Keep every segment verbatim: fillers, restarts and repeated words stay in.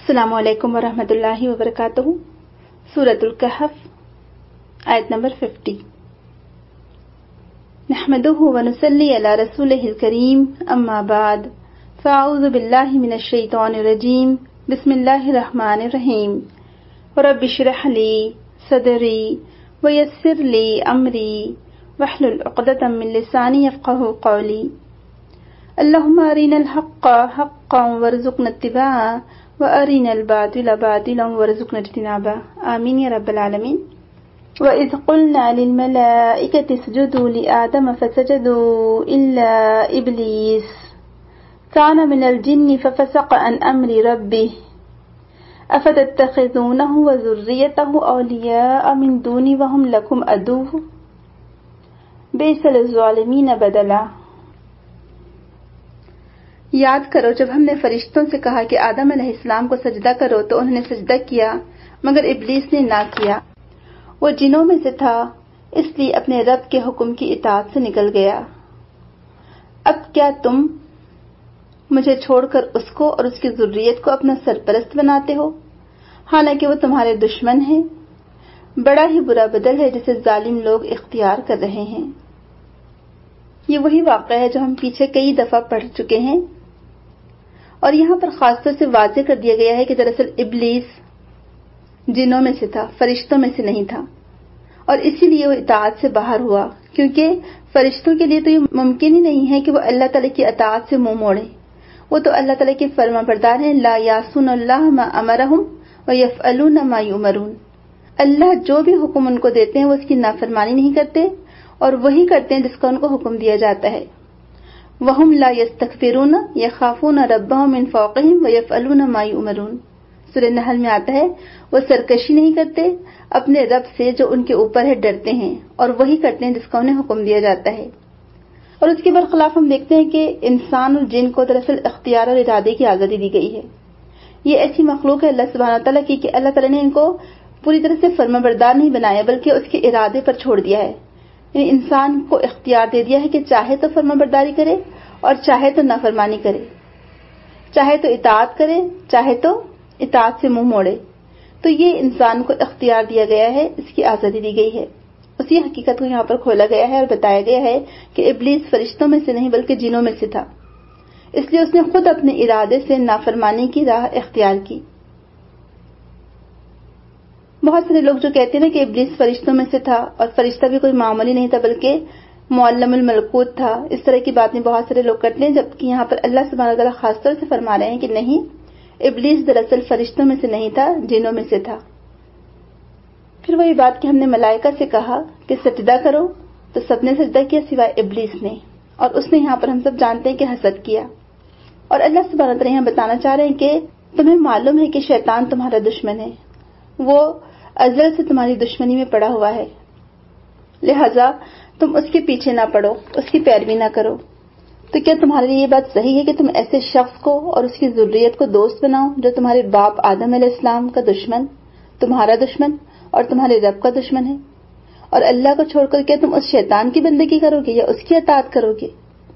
السلام علیکم ورحمۃ اللہ وبرکاتہ. سورۃ الکہف آیت نمبر ففٹی. نحمده ونصلی علی رسولہ الکریم اما بعد فاعوذ باللہ من الشیطان الرجیم بسم اللہ الرحمن الرحیم. رب اشرح لی صدری ویسر لی امری واحلل عقدۃ من لسانی یفقہوا قولی. اللہم ارنا الحق حقا وارزقنا اتباعہ وَأَرِنَا الْبَاطِلَ بَاطِلًا وَارْزُقْنَا اجْتِنَابَهُ آمین یا رب العالمین. وَإِذْ قُلْنَا لِلْمَلَائِكَةِ اسْجُدُوا لِآدَمَ فَسَجَدُوا إِلَّا إِبْلِيسَ كَانَ مِنَ الْجِنِّ فَفَسَقَ عَنْ أَمْرِ رَبِّهِ أَفَتَتَّخِذُونَهُ وَذُرِّيَّتَهُ أَوْلِيَاءَ مِنْ دُونِي وَهُمْ لَكُمْ عَدُوٌّ بِئْسَ لِلظَّالِمِينَ بَدَلًا. یاد کرو جب ہم نے فرشتوں سے کہا کہ آدم علیہ السلام کو سجدہ کرو تو انہوں نے سجدہ کیا مگر ابلیس نے نہ کیا. وہ جنوں میں سے تھا اس لیے اپنے رب کے حکم کی اطاعت سے نکل گیا. اب کیا تم مجھے چھوڑ کر اس کو اور اس کی ذریت کو اپنا سرپرست بناتے ہو حالانکہ وہ تمہارے دشمن ہیں. بڑا ہی برا بدل ہے جسے ظالم لوگ اختیار کر رہے ہیں. یہ وہی واقعہ ہے جو ہم پیچھے کئی دفعہ پڑھ چکے ہیں اور یہاں پر خاص طور سے واضح کر دیا گیا ہے کہ دراصل ابلیس جنوں میں سے تھا، فرشتوں میں سے نہیں تھا، اور اسی لیے وہ اطاعت سے باہر ہوا کیونکہ فرشتوں کے لیے تو یہ ممکن ہی نہیں ہے کہ وہ اللہ تعالیٰ کی اطاعت سے منہ موڑیں. وہ تو اللہ تعالیٰ کے فرما بردار ہیں. لا یعصون اللہ ما امرہم ویفعلون ما یؤمرون. اللہ جو بھی حکم ان کو دیتے ہیں وہ اس کی نافرمانی نہیں کرتے اور وہی کرتے ہیں جس کا ان کو حکم دیا جاتا ہے. وَهُمْ لَا يَسْتَكْبِرُونَ يَخَافُونَ رَبَّهُمْ مِنْ فَوْقِهِمْ وَيَفْعَلُونَ مَا يُؤْمَرُونَ. سورہ نحل میں آتا ہے وہ سرکشی نہیں کرتے، اپنے رب سے جو ان کے اوپر ہے ڈرتے ہیں اور وہی کرتے ہیں جس کا انہیں حکم دیا جاتا ہے. اور اس کے برخلاف ہم دیکھتے ہیں کہ انسان اور جن کو دراصل اختیار اور ارادے کی آزادی دی گئی ہے. یہ ایسی مخلوق ہے اللہ سبحانہ تعالیٰ کی کہ اللہ تعالیٰ نے ان کو پوری طرح سے فرما بردار نہیں بنایا بلکہ اس کے ارادے پر چھوڑ دیا ہے. یعنی انسان کو اختیار دے دیا ہے کہ چاہے تو فرما برداری کرے اور چاہے تو نافرمانی کرے، چاہے تو اطاعت کرے چاہے تو اطاعت سے منہ موڑے. تو یہ انسان کو اختیار دیا گیا ہے، اس کی آزادی دی گئی ہے. اسی حقیقت کو یہاں پر کھولا گیا ہے اور بتایا گیا ہے کہ ابلیس فرشتوں میں سے نہیں بلکہ جنوں میں سے تھا، اس لیے اس نے خود اپنے ارادے سے نافرمانی کی راہ اختیار کی. بہت سارے لوگ جو کہتے ہیں نا کہ ابلیس فرشتوں میں سے تھا اور فرشتہ بھی کوئی معمولی نہیں تھا بلکہ معلم الملکوت تھا، اس طرح کی باتیں بہت سارے لوگ کرتے ہیں، جبکہ یہاں پر اللہ سبحانہ تعالیٰ خاص طور سے فرما رہے ہیں کہ نہیں، ابلیس دراصل فرشتوں میں سے نہیں تھا، جنوں میں سے تھا. پھر وہی بات کہ ہم نے ملائکہ سے کہا کہ سجدہ کرو تو سب نے سجدہ کیا سوائے ابلیس نے، اور اس نے یہاں پر ہم سب جانتے ہیں کہ حسد کیا. اور اللہ سبحانہ تعالیٰ یہاں بتانا چاہ رہے ہیں کہ تمہیں معلوم ہے کہ شیطان تمہارا دشمن ہے، وہ ازل سے تمہاری دشمنی میں پڑا ہوا ہے، لہذا تم اس کے پیچھے نہ پڑو، اس کی پیروی نہ کرو. تو کیا تمہارے لیے یہ بات صحیح ہے کہ تم ایسے شخص کو اور اس کی ذریت کو دوست بناؤ جو تمہارے باپ آدم علیہ السلام کا دشمن، تمہارا دشمن اور تمہارے رب کا دشمن ہے، اور اللہ کو چھوڑ کر کیا تم اس شیطان کی بندگی کرو گے یا اس کی اطاعت کرو گے؟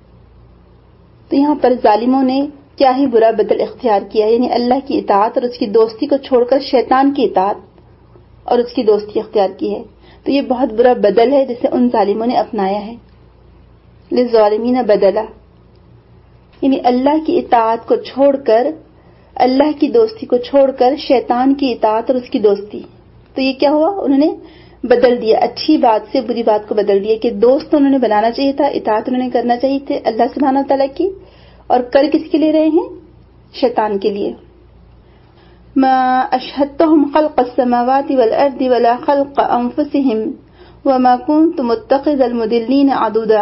تو یہاں پر ظالموں نے کیا ہی برا بدل اختیار کیا، یعنی اللہ کی اطاعت اور اس کی دوستی کو چھوڑ کر شیطان کی اطاعت اور اس کی دوستی اختیار کی ہے. تو یہ بہت برا بدل ہے جسے ان ظالموں نے اپنایا ہے. للظالمین بدلا، یعنی اللہ کی اطاعت کو چھوڑ کر، اللہ کی دوستی کو چھوڑ کر شیطان کی اطاعت اور اس کی دوستی. تو یہ کیا ہوا، انہوں نے بدل دیا، اچھی بات سے بری بات کو بدل دیا کہ دوست انہوں نے بنانا چاہیے تھا، اطاعت انہوں نے کرنا چاہیے تھے اللہ سبحانہ تعالیٰ کی، اور کر کس کے لیے رہے ہیں؟ شیطان کے لیے. ما اشهدتهم خلق السماوات والارض ولا خلق انفسهم وما كنت متخذ المضلين عضدا.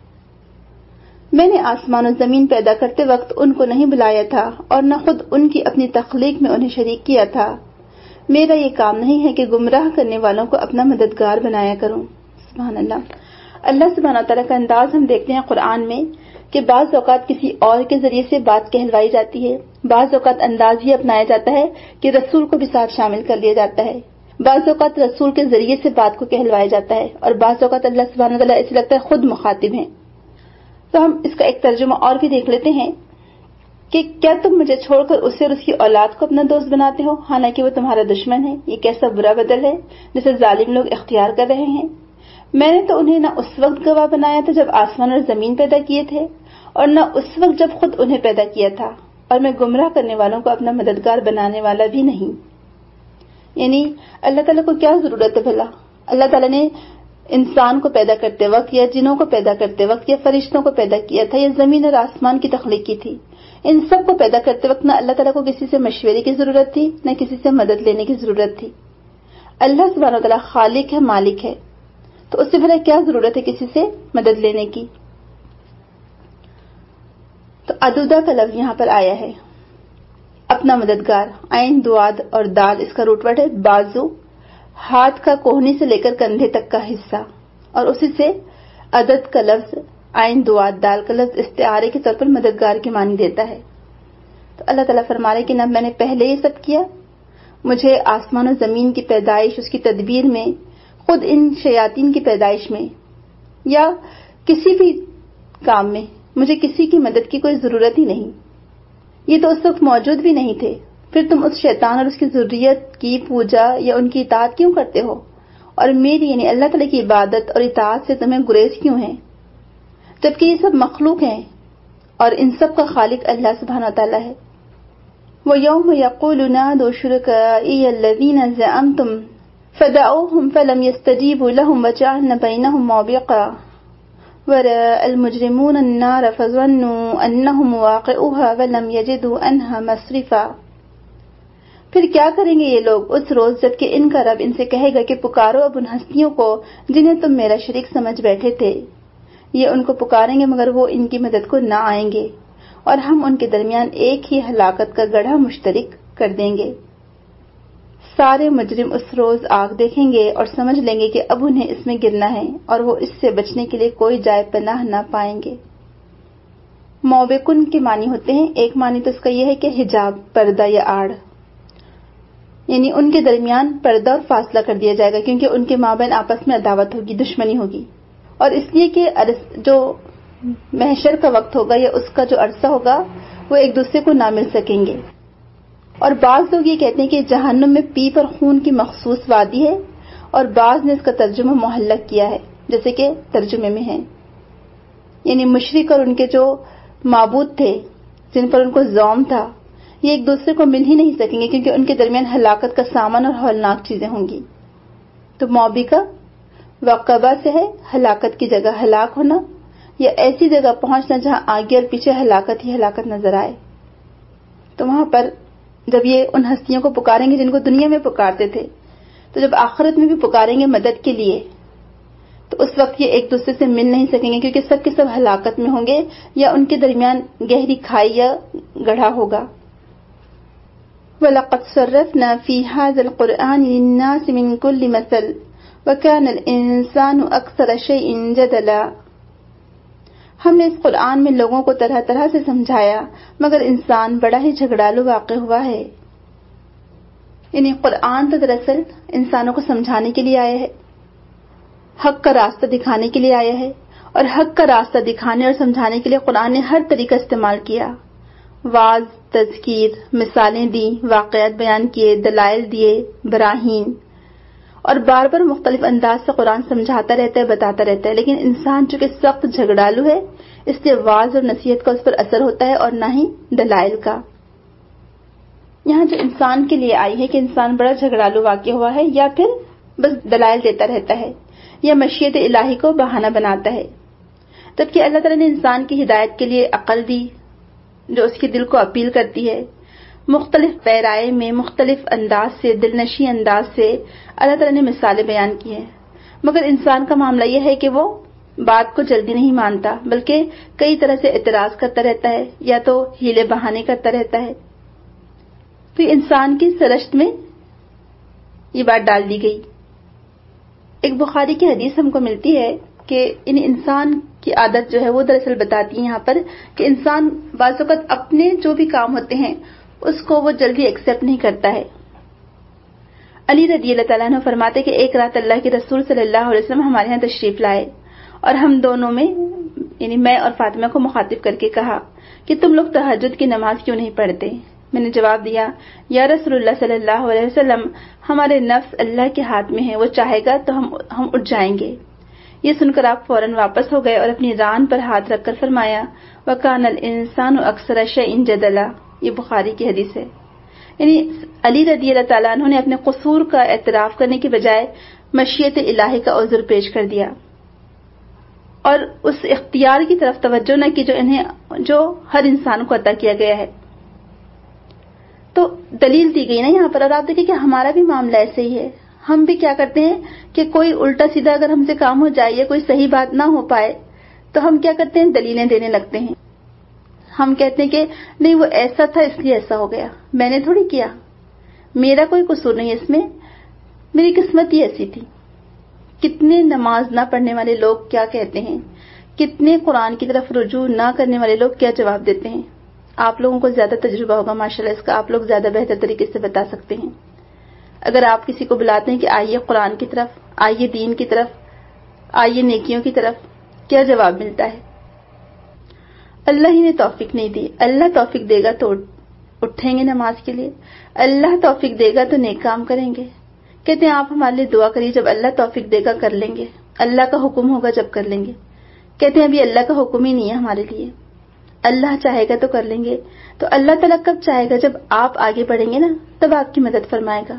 میں نے آسمان و زمین پیدا کرتے وقت ان کو نہیں بلایا تھا اور نہ خود ان کی اپنی تخلیق میں انہیں شریک کیا تھا. میرا یہ کام نہیں ہے کہ گمراہ کرنے والوں کو اپنا مددگار بنایا کروں. سبحان اللہ. اللہ سبحانہ تعالیٰ کا انداز ہم دیکھتے ہیں قرآن میں کہ بعض اوقات کسی اور کے ذریعے سے بات کہلوائی جاتی ہے، بعض اوقات انداز یہ اپنایا جاتا ہے کہ رسول کو بھی ساتھ شامل کر لیا جاتا ہے، بعض اوقات رسول کے ذریعے سے بات کو کہلوایا جاتا ہے، اور بعض اوقات اللہ سبحانہ تعالیٰ اسے لگتا ہے خود مخاطب ہیں. تو ہم اس کا ایک ترجمہ اور بھی دیکھ لیتے ہیں کہ کیا تم مجھے چھوڑ کر اسے اور اس کی اولاد کو اپنا دوست بناتے ہو حالانکہ وہ تمہارا دشمن ہے؟ یہ کیسا برا بدل ہے جسے ظالم لوگ اختیار کر رہے ہیں۔ میں نے تو انہیں نہ اس وقت گواہ بنایا تھا جب آسمان اور زمین پیدا کیے تھے، اور نہ اس وقت جب خود انہیں پیدا کیا تھا، اور میں گمراہ کرنے والوں کو اپنا مددگار بنانے والا بھی نہیں۔ یعنی اللہ تعالیٰ کو کیا ضرورت ہے بھلا؟ اللہ تعالیٰ نے انسان کو پیدا کرتے وقت یا جنوں کو پیدا کرتے وقت یا فرشتوں کو پیدا کیا تھا یا زمین اور آسمان کی تخلیق کی تھی، ان سب کو پیدا کرتے وقت نہ اللہ تعالیٰ کو کسی سے مشورے کی ضرورت تھی نہ کسی سے مدد لینے کی ضرورت تھی۔ اللہ سبحانہ وتعالیٰ خالق ہے، مالک ہے، تو اس سے بھلا کیا ضرورت ہے کسی سے مدد لینے کی؟ تو ادودا کا لفظ یہاں پر آیا ہے، اپنا مددگار، عین دواد اور دال اس کا روٹ ورڈ ہے، بازو ہاتھ کا کوہنی سے لے کر کندھے تک کا حصہ، اور اسی سے عدد کا لفظ عین دواد دال کا لفظ استعارے کے طور پر مددگار کے معنی دیتا ہے۔ تو اللہ تعالیٰ فرما رہے کہ نہ میں نے پہلے یہ سب کیا، مجھے آسمان و زمین کی پیدائش، اس کی تدبیر میں، خود ان شیاطین کی پیدائش میں یا کسی بھی کام میں مجھے کسی کی مدد کی کوئی ضرورت ہی نہیں۔ یہ تو اس وقت موجود بھی نہیں تھے، پھر تم اس شیطان اور اس کی ذریت کی پوجا یا ان کی اطاعت کیوں کرتے ہو، اور میری یعنی اللہ تعالیٰ کی عبادت اور اطاعت سے تمہیں گریز کیوں ہے، جبکہ یہ سب مخلوق ہیں اور ان سب کا خالق اللہ سبحانہ وتعالیٰ ہے۔ وَيَوْمَ يَقُولُ نَادُوا شُرَكَائِيَ الَّذِينَ زَعَمْتُمْ فَدَعُوهُمْ فَلَمْ يَسْتَجِيبُوا لَهُمْ وَجَعَلْنَا بَيْنَهُمْ مَوْبِقًا وَرَأَى الْمُجْرِمُونَ النَّارَ فَظَنُّوا أَنَّهُمْ وَاقِعُوهَا وَلَمْ يَجِدُوا عَنْهَا مَصْرِفًا۔ پھر کیا کریں گے یہ لوگ اس روز جب کہ ان کا رب ان سے کہے گا کہ پکارو اب ان ہستیوں کو جنہیں تم میرا شریک سمجھ بیٹھے تھے، یہ ان کو پکاریں گے مگر وہ ان کی مدد کو نہ آئیں گے، اور ہم ان کے درمیان ایک ہی ہلاکت کا گڑھا مشترک کر دیں گے۔ سارے مجرم اس روز آگ دیکھیں گے اور سمجھ لیں گے کہ اب انہیں اس میں گرنا ہے، اور وہ اس سے بچنے کے لیے کوئی جائے پناہ نہ پائیں گے۔ موبقن کے معنی ہوتے ہیں، ایک معنی تو اس کا یہ ہے کہ حجاب، پردہ یا آڑ، یعنی ان کے درمیان پردہ اور فاصلہ کر دیا جائے گا، کیونکہ ان کے مابین آپس میں عداوت ہوگی، دشمنی ہوگی، اور اس لیے کہ جو محشر کا وقت ہوگا یا اس کا جو عرصہ ہوگا وہ ایک دوسرے کو نہ مل سکیں گے۔ اور بعض لوگ یہ کہتے ہیں کہ جہنم میں پیپ اور خون کی مخصوص وادی ہے، اور بعض نے اس کا ترجمہ محلق کیا ہے، جیسے کہ ترجمے میں ہے، یعنی مشرک اور ان کے جو معبود تھے جن پر ان کو زوم تھا، یہ ایک دوسرے کو مل ہی نہیں سکیں گے، کیونکہ ان کے درمیان ہلاکت کا سامان اور ہولناک چیزیں ہوں گی۔ تو موبقہ وقبہ سے ہے ہلاکت کی جگہ ہلاک ہونا، یا ایسی جگہ پہنچنا جہاں آگے اور پیچھے ہلاکت ہی ہلاکت نظر آئے۔ تو وہاں پر جب یہ ان ہستیوں کو پکاریں گے جن کو دنیا میں پکارتے تھے، تو جب آخرت میں بھی پکاریں گے مدد کے لیے، تو اس وقت یہ ایک دوسرے سے مل نہیں سکیں گے، کیونکہ سب کے سب ہلاکت میں ہوں گے یا ان کے درمیان گہری کھائی یا گڑھا ہوگا۔ وَلَقَدْ صَرَّفْنَا فِي هَذَا الْقُرْآنِ لِلنَّاسِ مِنْ كُلِّ مَثَلٍ وَكَانَ الْإِنسَانُ أَكْثَرَ شَيْءٍ جَدَلًا۔ ہم نے اس قرآن میں لوگوں کو طرح طرح سے سمجھایا، مگر انسان بڑا ہی جھگڑالو واقع ہوا ہے۔ یعنی قرآن تو دراصل انسانوں کو سمجھانے کے لیے آیا ہے، حق کا راستہ دکھانے کے لیے آیا ہے، اور حق کا راستہ دکھانے اور سمجھانے کے لیے قرآن نے ہر طریقہ استعمال کیا، واعظ، تذکیر، مثالیں دی، واقعات بیان کیے، دلائل دیے، براہین، اور بار بار مختلف انداز سے قرآن سمجھاتا رہتا ہے، بتاتا رہتا ہے، لیکن انسان چونکہ سخت جھگڑالو ہے، اس لیے واعظ اور نصیحت کا اس پر اثر ہوتا ہے اور نہ ہی دلائل کا۔ یہاں جو انسان کے لیے آئی ہے کہ انسان بڑا جھگڑالو واقع ہوا ہے، یا پھر بس دلائل دیتا رہتا ہے یا مشیت الہی کو بہانہ بناتا ہے، جبکہ اللہ تعالیٰ نے انسان کی ہدایت کے لیے عقل دی جو اس کے دل کو اپیل کرتی ہے، مختلف پیرائے میں مختلف انداز سے، دلنشی انداز سے اللہ تعالیٰ نے مثالیں بیان کی ہیں، مگر انسان کا معاملہ یہ ہے کہ وہ بات کو جلدی نہیں مانتا، بلکہ کئی طرح سے اعتراض کرتا رہتا ہے یا تو ہیلے بہانے کرتا رہتا ہے۔ تو یہ انسان کی سرشت میں یہ بات ڈال دی گئی۔ ایک بخاری کی حدیث ہم کو ملتی ہے کہ ان انسان کی عادت جو ہے وہ دراصل بتاتی ہے یہاں پر کہ انسان بعض اوقات اپنے جو بھی کام ہوتے ہیں اس کو وہ جلدی ایکسپٹ نہیں کرتا ہے۔ علی رضی اللہ تعالیٰ عنہ فرماتے کہ ایک رات اللہ کے رسول صلی اللہ علیہ وسلم ہمارے ہاں تشریف لائے، اور ہم دونوں میں یعنی میں اور فاطمہ کو مخاطب کر کے کہا کہ تم لوگ تہجد کی نماز کیوں نہیں پڑھتے؟ میں نے جواب دیا یا رسول اللہ صلی اللہ علیہ وسلم، ہمارے نفس اللہ کے ہاتھ میں ہے، وہ چاہے گا تو ہم ہم اٹھ جائیں گے۔ یہ سن کر آپ فوراً واپس ہو گئے اور اپنی ران پر ہاتھ رکھ کر فرمایا وَكَانَ الْإِنسَانُ أَكْثَرَ شَيْءٍ جَدَلًا۔ یہ بخاری کی حدیث ہے۔ یعنی علی رضی اللہ تعالیٰ عنہ نے اپنے قصور کا اعتراف کرنے کے بجائے مشیت الہی کا عذر پیش کر دیا اور اس اختیار کی طرف توجہ نہ کی جو انہیں جو ہر انسان کو عطا کیا گیا ہے۔ تو دلیل دی گئی نا یہاں پر، اور آپ دیکھیں کہ ہمارا بھی معاملہ ایسے ہی ہے۔ ہم بھی کیا کرتے ہیں کہ کوئی الٹا سیدھا اگر ہم سے کام ہو جائے یا کوئی صحیح بات نہ ہو پائے تو ہم کیا کرتے ہیں، دلیلیں دینے لگتے ہیں۔ ہم کہتے ہیں کہ نہیں وہ ایسا تھا اس لیے ایسا ہو گیا، میں نے تھوڑی کیا، میرا کوئی قصور نہیں اس میں، میری قسمت ہی ایسی تھی۔ کتنے نماز نہ پڑھنے والے لوگ کیا کہتے ہیں، کتنے قرآن کی طرف رجوع نہ کرنے والے لوگ کیا جواب دیتے ہیں۔ آپ لوگوں کو زیادہ تجربہ ہوگا ماشاءاللہ اس کا، آپ لوگ زیادہ بہتر طریقے سے بتا سکتے ہیں۔ اگر آپ کسی کو بلاتے ہیں کہ آئیے قرآن کی طرف، آئیے دین کی طرف، آئیے نیکیوں کی طرف، کیا جواب ملتا ہے؟ اللہ ہی نے توفیق نہیں دی، اللہ توفیق دے گا تو اٹھیں گے نماز کے لیے، اللہ توفیق دے گا تو نیک کام کریں گے۔ کہتے ہیں آپ ہمارے لیے دعا کریے، جب اللہ توفیق دے گا کر لیں گے، اللہ کا حکم ہوگا جب کر لیں گے۔ کہتے ہیں ابھی اللہ کا حکم ہی نہیں ہے ہمارے لیے، اللہ چاہے گا تو کر لیں گے۔ تو اللہ تعالیٰ کب چاہے گا؟ جب آپ آگے بڑھیں گے نا، تب آپ کی مدد فرمائے گا۔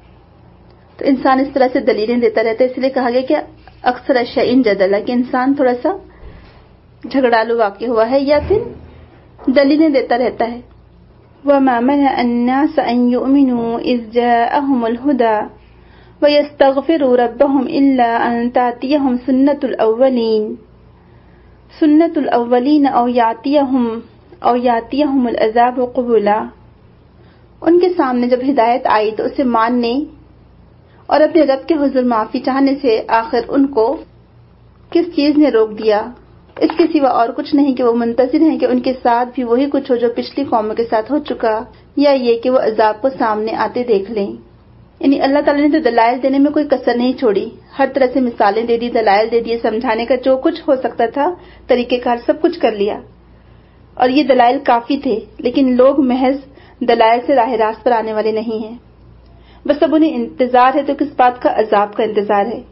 تو انسان اس طرح سے دلیلیں دیتا رہتا ہے، اس لیے کہا گیا کہ اکثر شیء جدلا، کہ انسان تھوڑا سا جھگڑالو واقع ہوا ہے یا پھر دلیلیں دیتا رہتا ہے۔ وَمَا مَنَعَ النَّاسَ أَن يُؤْمِنُوا إِذْ جَاءَهُمُ الْهُدَى وَيَسْتَغْفِرُوا رَبَّهُمْ إِلَّا أَن تَأْتِيَهُمْ سُنَّةُ الْأَوَّلِينَ سُنَّةُ الْأَوَّلِينَ أَوْ يَأْتِيَهُمْ أَوْ يَأْتِيَهُمُ الْعَذَابُ قُبُلًا۔ ان کے سامنے جب ہدایت آئی تو اسے ماننے اور اپنے رب کے حضور معافی چاہنے سے آخر ان کو کس چیز نے روک دیا؟ اس کے سوا اور کچھ نہیں کہ وہ منتظر ہیں کہ ان کے ساتھ بھی وہی کچھ ہو جو پچھلی قوموں کے ساتھ ہو چکا، یا یہ کہ وہ عذاب کو سامنے آتے دیکھ لیں۔ یعنی اللہ تعالیٰ نے تو دلائل دینے میں کوئی کسر نہیں چھوڑی، ہر طرح سے مثالیں دے دی، دلائل دے دیے، سمجھانے کا جو کچھ ہو سکتا تھا طریقہ کار سب کچھ کر لیا، اور یہ دلائل کافی تھے، لیکن لوگ محض دلائل سے راہ راست پر آنے والے نہیں ہیں، بس اب انہیں انتظار ہے تو کس بات کا؟ عذاب کا انتظار ہے۔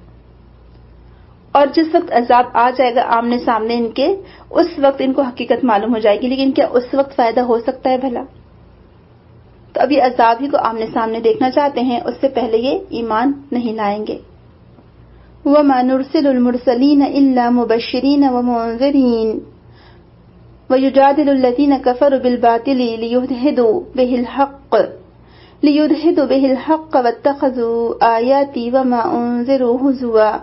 اور جس وقت عذاب آ جائے گا آمنے سامنے ان کے، اس وقت ان کو حقیقت معلوم ہو جائے گی، لیکن کیا اس وقت فائدہ ہو سکتا ہے بھلا؟ تو ابھی عذاب ہی کو آمنے سامنے دیکھنا چاہتے ہیں، اس سے پہلے یہ ایمان نہیں لائیں گے۔ وَمَا نُرْسِلُ الْمُرْسَلِينَ إِلَّا مُبَشِّرِينَ وَمُنذِرِينَ وَيُجَادِلُ الَّذِينَ كَفَرُوا بِالْبَاطِلِ لِيُدْحِضُوا بِهِ الْحَقَّ لِيُدْحِضُوا بِهِ الْحَقَّ وَاتَّخَذُوا آيَاتِي وَمَا أُنذِرُوا هُزُوًا۔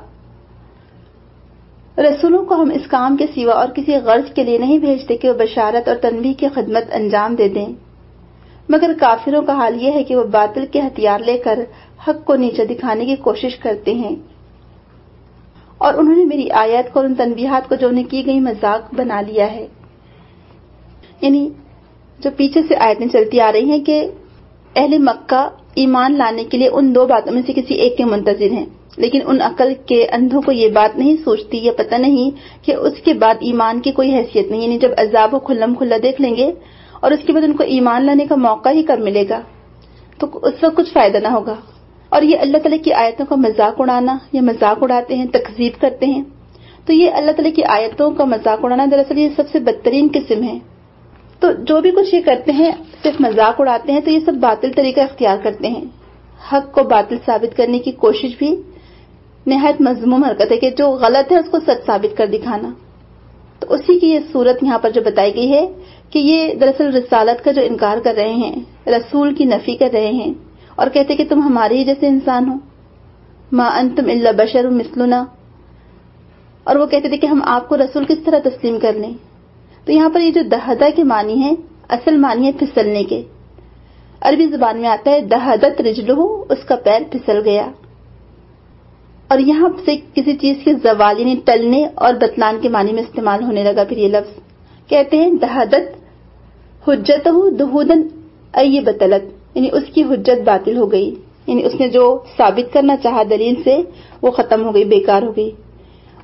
رسولوں کو ہم اس کام کے سوا اور کسی غرض کے لیے نہیں بھیجتے کہ وہ بشارت اور تنبیہ کی خدمت انجام دے دیں، مگر کافروں کا حال یہ ہے کہ وہ باطل کے ہتھیار لے کر حق کو نیچے دکھانے کی کوشش کرتے ہیں، اور انہوں نے میری آیات کو اور ان تنبیہات کو جو انہیں کی گئی مذاق بنا لیا ہے۔ یعنی جو پیچھے سے آیتیں چلتی آ رہی ہیں کہ اہل مکہ ایمان لانے کے لیے ان دو باتوں میں سے کسی ایک کے منتظر ہیں، لیکن ان عقل کے اندھوں کو یہ بات نہیں سوچتی یا پتہ نہیں کہ اس کے بعد ایمان کی کوئی حیثیت نہیں، یعنی جب عذاب کو کھلم کھلا دیکھ لیں گے اور اس کے بعد ان کو ایمان لانے کا موقع ہی کب ملے گا، تو اس وقت کچھ فائدہ نہ ہوگا۔ اور یہ اللہ تعالیٰ کی آیتوں کا مذاق اڑانا یا مذاق اڑاتے ہیں، تکذیب کرتے ہیں، تو یہ اللہ تعالیٰ کی آیتوں کا مذاق اڑانا دراصل یہ سب سے بدترین قسم ہے۔ تو جو بھی کچھ یہ کرتے ہیں صرف مذاق اڑاتے ہیں، تو یہ سب باطل طریقہ اختیار کرتے ہیں، حق کو باطل ثابت کرنے کی کوشش بھی نہایت مذموم حرکت ہے کہ جو غلط ہے اس کو سچ ثابت کر دکھانا۔ تو اسی کی یہ صورت یہاں پر جو بتائی گئی ہے کہ یہ دراصل رسالت کا جو انکار کر رہے ہیں، رسول کی نفی کر رہے ہیں اور کہتے کہ تم ہمارے ہی جیسے انسان ہو، ما انتم الا بشر مثلنا، اور وہ کہتے تھے کہ ہم آپ کو رسول کس طرح تسلیم کر لیں۔ تو یہاں پر یہ جو دہدہ کے معنی ہے، اصل معنی ہے پھسلنے کے، عربی زبان میں آتا ہے دہدت رجلہ، اس کا پیر پھسل گیا، اور یہاں سے کسی چیز کے زوال یعنی ٹلنے اور بتلان کے معنی میں استعمال ہونے لگا۔ پھر یہ لفظ کہتے ہیں دہدت حجتہ دہودن ای بطلت، یعنی اس کی حجت باطل ہو گئی، یعنی اس نے جو ثابت کرنا چاہا دلیل سے وہ ختم ہو گئی، بیکار ہو گئی۔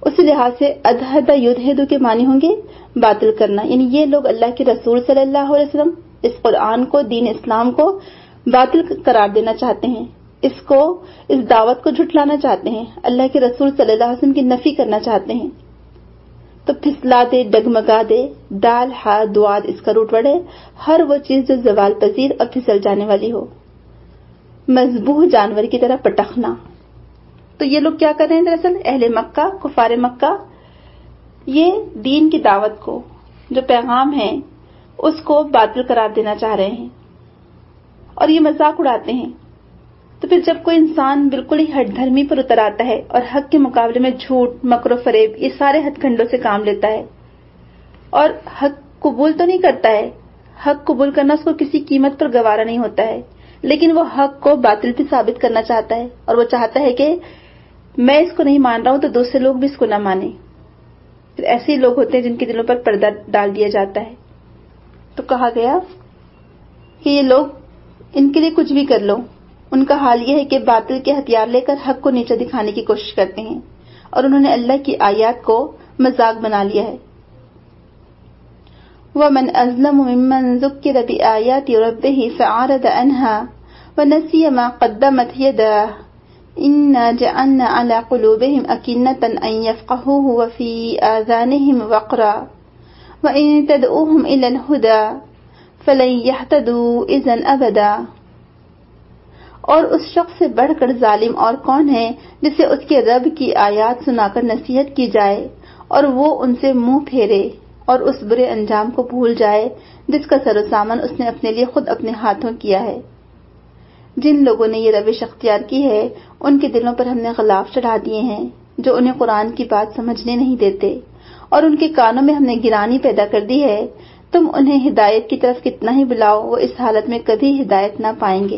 اسی لحاظ سے ادھد یدہد کے معنی ہوں گے باطل کرنا، یعنی یہ لوگ اللہ کے رسول صلی اللہ علیہ وسلم اس قرآن کو، دین اسلام کو باطل قرار دینا چاہتے ہیں، اس کو اس دعوت کو جھٹلانا چاہتے ہیں، اللہ کے رسول صلی اللہ علیہ وسلم کی نفی کرنا چاہتے ہیں، تو پھسلا دے، ڈگمگا دے، دال ہا دواد اس کا روٹ ورڈ ہے، ہر وہ چیز جو زوال پذیر اور پھسل جانے والی ہو، مذبوح جانور کی طرح پٹخنا۔ تو یہ لوگ کیا کر رہے ہیں؟ دراصل اہل مکہ، کفار مکہ، یہ دین کی دعوت کو، جو پیغام ہے اس کو باطل قرار دینا چاہ رہے ہیں اور یہ مذاق اڑاتے ہیں۔ تو پھر جب کوئی انسان بالکل ہی ہٹ دھرمی پر اتر آتا ہے اور حق کے مقابلے میں جھوٹ، مکر و فریب، یہ سارے ہتھ کنڈوں سے کام لیتا ہے اور حق قبول تو نہیں کرتا ہے، حق قبول کرنا اس کو کسی قیمت پر گوارا نہیں ہوتا ہے، لیکن وہ حق کو باطل بھی ثابت کرنا چاہتا ہے اور وہ چاہتا ہے کہ میں اس کو نہیں مان رہا ہوں تو دوسرے لوگ بھی اس کو نہ مانیں۔ پھر ایسے ہی لوگ ہوتے ہیں جن کے دلوں پر پردہ ڈال دیا جاتا ہے۔ تو کہا گیا کہ یہ لوگ، ان کے لیے کچھ بھی کر لو، ان کا حال یہ ہے کہ باطل کے ہتھیار لے کر حق کو نیچے دکھانے کی کوشش کرتے ہیں اور انہوں نے اللہ کی آیات کو مذاق بنا لیا ہے۔ وَمَنْ أَظْلَمُ مِمَّنْ ذُكِّرَ بِآيَاتِ رَبِّهِ فَأَعْرَضَ عَنْهَا وَنَسِيَ مَا قَدَّمَتْ يَدَاهُ إِنَّا جَعَلْنَا عَلَى قُلُوبِهِمْ أَكِنَّةً أَنْ يَفْقَهُوهُ وَفِي آذَانِهِمْ وَقْرًا وَإِنْ تَدْعُوهُمْ إِلَى الْهُدَى فَلَنْ يَهْتَدُوا إِذًا أَبَدًا۔ اور اس شخص سے بڑھ کر ظالم اور کون ہے جسے اس کے رب کی آیات سنا کر نصیحت کی جائے اور وہ ان سے منہ پھیرے اور اس برے انجام کو بھول جائے جس کا سر و سامان اس نے اپنے لیے خود اپنے ہاتھوں کیا ہے۔ جن لوگوں نے یہ روش اختیار کی ہے ان کے دلوں پر ہم نے غلاف چڑھا دیے ہیں جو انہیں قرآن کی بات سمجھنے نہیں دیتے، اور ان کے کانوں میں ہم نے گرانی پیدا کر دی ہے، تم انہیں ہدایت کی طرف کتنا ہی بلاؤ وہ اس حالت میں کبھی ہدایت نہ پائیں گے۔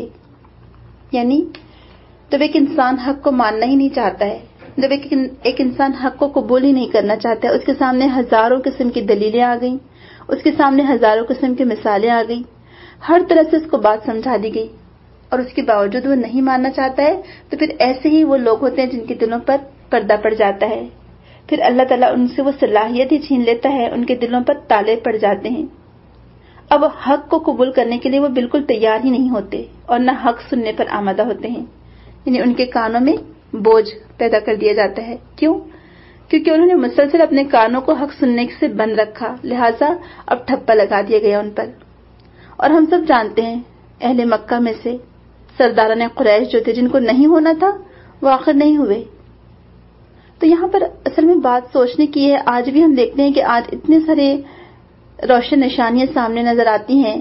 یعنی جب ایک انسان حق کو ماننا ہی نہیں چاہتا ہے، جب ایک ایک انسان حق کو قبول ہی نہیں کرنا چاہتا ہے، اس کے سامنے ہزاروں قسم کی دلیلیں آ گئیں، اس کے سامنے ہزاروں قسم کی مثالیں آ گئیں، ہر طرح سے اس کو بات سمجھا دی گئی اور اس کے باوجود وہ نہیں ماننا چاہتا ہے، تو پھر ایسے ہی وہ لوگ ہوتے ہیں جن کے دلوں پر پردہ پڑ جاتا ہے، پھر اللہ تعالیٰ ان سے وہ صلاحیت ہی چھین لیتا ہے، ان کے دلوں پر تالے پڑ جاتے ہیں۔ اب حق کو قبول کرنے کے لیے وہ بالکل تیار ہی نہیں ہوتے اور نہ حق سننے پر آمادہ ہوتے ہیں، یعنی ان کے کانوں میں بوجھ پیدا کر دیا جاتا ہے۔ کیوں؟ کیونکہ انہوں نے مسلسل اپنے کانوں کو حق سننے سے بند رکھا، لہٰذا اب ٹھپا لگا دیا گیا ان پر۔ اور ہم سب جانتے ہیں اہل مکہ میں سے سرداران قریش جو تھے، جن کو نہیں ہونا تھا وہ آخر نہیں ہوئے۔ تو یہاں پر اصل میں بات سوچنے کی ہے، آج بھی ہم دیکھتے ہیں کہ آج اتنے سارے روشن نشانیاں سامنے نظر آتی ہیں،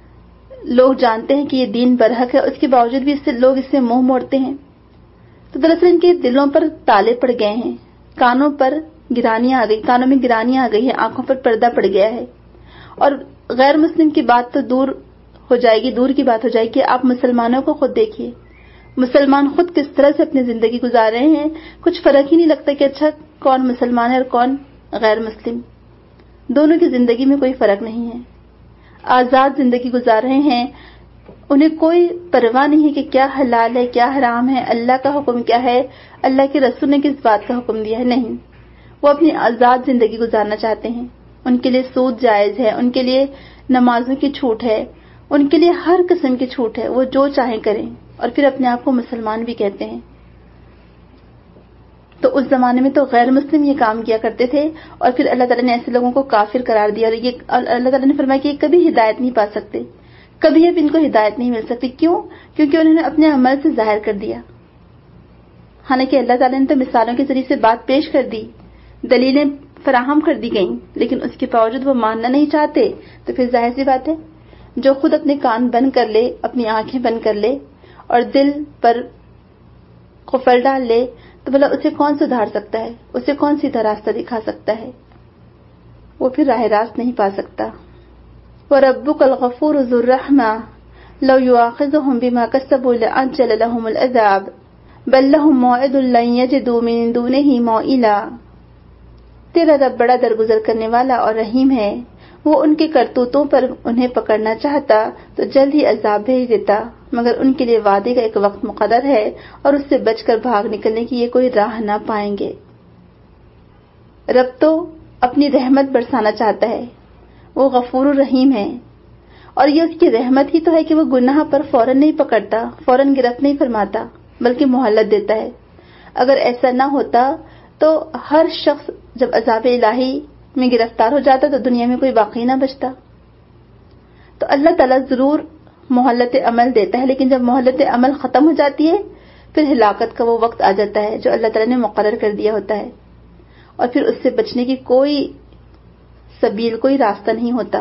لوگ جانتے ہیں کہ یہ دین برحق ہے، اس کے باوجود بھی اس سے لوگ اس سے منہ موڑتے ہیں۔ تو دراصل ان کے دلوں پر تالے پڑ گئے ہیں، کانوں پر گرانیاں آ گئی، کانوں میں گرانیاں آ گئی ہے، آنکھوں پر پردہ پڑ گیا ہے۔ اور غیر مسلم کی بات تو دور ہو جائے گی، دور کی بات ہو جائے گی، آپ مسلمانوں کو خود دیکھیے، مسلمان خود کس طرح سے اپنی زندگی گزار رہے ہیں، کچھ فرق ہی نہیں لگتا کہ اچھا کون مسلمان ہے اور کون غیر مسلم، دونوں کی زندگی میں کوئی فرق نہیں ہے، آزاد زندگی گزار رہے ہیں، انہیں کوئی پرواہ نہیں ہے کہ کیا حلال ہے کیا حرام ہے، اللہ کا حکم کیا ہے، اللہ کے رسول نے کس بات کا حکم دیا ہے، نہیں، وہ اپنی آزاد زندگی گزارنا چاہتے ہیں۔ ان کے لیے سود جائز ہے، ان کے لیے نمازوں کی چھوٹ ہے، ان کے لیے ہر قسم کی چھوٹ ہے، وہ جو چاہیں کریں، اور پھر اپنے آپ کو مسلمان بھی کہتے ہیں۔ تو اس زمانے میں تو غیر مسلم یہ کام کیا کرتے تھے، اور پھر اللہ تعالیٰ نے ایسے لوگوں کو کافر قرار دیا، اور یہ اللہ تعالیٰ نے فرمایا کہ یہ کبھی ہدایت نہیں پا سکتے، کبھی اب ان کو ہدایت نہیں مل سکتی۔ کیوں؟ کیونکہ انہوں نے اپنے عمل سے ظاہر کر دیا، حالانکہ اللہ تعالیٰ نے تو مثالوں کے ذریعے سے بات پیش کر دی، دلیلیں فراہم کر دی گئیں، لیکن اس کے باوجود وہ ماننا نہیں چاہتے، تو پھر ظاہر سی بات ہے جو خود اپنے کان بند کر لے، اپنی آنکھیں بند کر لے اور دل پر قفل ڈال لے، تو بھلا اسے کون سدھار سکتا ہے، اسے کون سیدھا راستہ دکھا سکتا ہے، وہ پھر راہ راست نہیں پا سکتا۔ وَرَبُّكَ الْغَفُورُ ذُو الرَّحْمَةِ لَوْ يُؤَاخِذُهُم بِمَا كَسَبُوا لَعَجَّلَ لَهُمُ الْعَذَابَ بَل لَّهُم مَّوْعِدٌ لَّن يَجِدُوا مِن دُونِهِ مَوْئِلًا۔ تیرا رب بڑا درگزر کرنے والا اور رحیم ہے، وہ ان کے کرتوتوں پر انہیں پکڑنا چاہتا تو جلد ہی عذاب بھیج دیتا، مگر ان کے لیے وعدے کا ایک وقت مقرر ہے اور اس سے بچ کر بھاگ نکلنے کی یہ کوئی راہ نہ پائیں گے۔ رب تو اپنی رحمت برسانا چاہتا ہے، وہ غفور الرحیم ہے، اور یہ اس کی رحمت ہی تو ہے کہ وہ گناہ پر فوراً نہیں پکڑتا، فوراً گرفت نہیں فرماتا، بلکہ مہلت دیتا ہے۔ اگر ایسا نہ ہوتا تو ہر شخص جب عذاب الہی میں گرفتار ہو جاتا تو دنیا میں کوئی باقی نہ بچتا۔ تو اللہ تعالیٰ ضرور مہلت عمل دیتا ہے، لیکن جب مہلت عمل ختم ہو جاتی ہے پھر ہلاکت کا وہ وقت آ جاتا ہے جو اللہ تعالیٰ نے مقرر کر دیا ہوتا ہے، اور پھر اس سے بچنے کی کوئی سبیل، کوئی راستہ نہیں ہوتا۔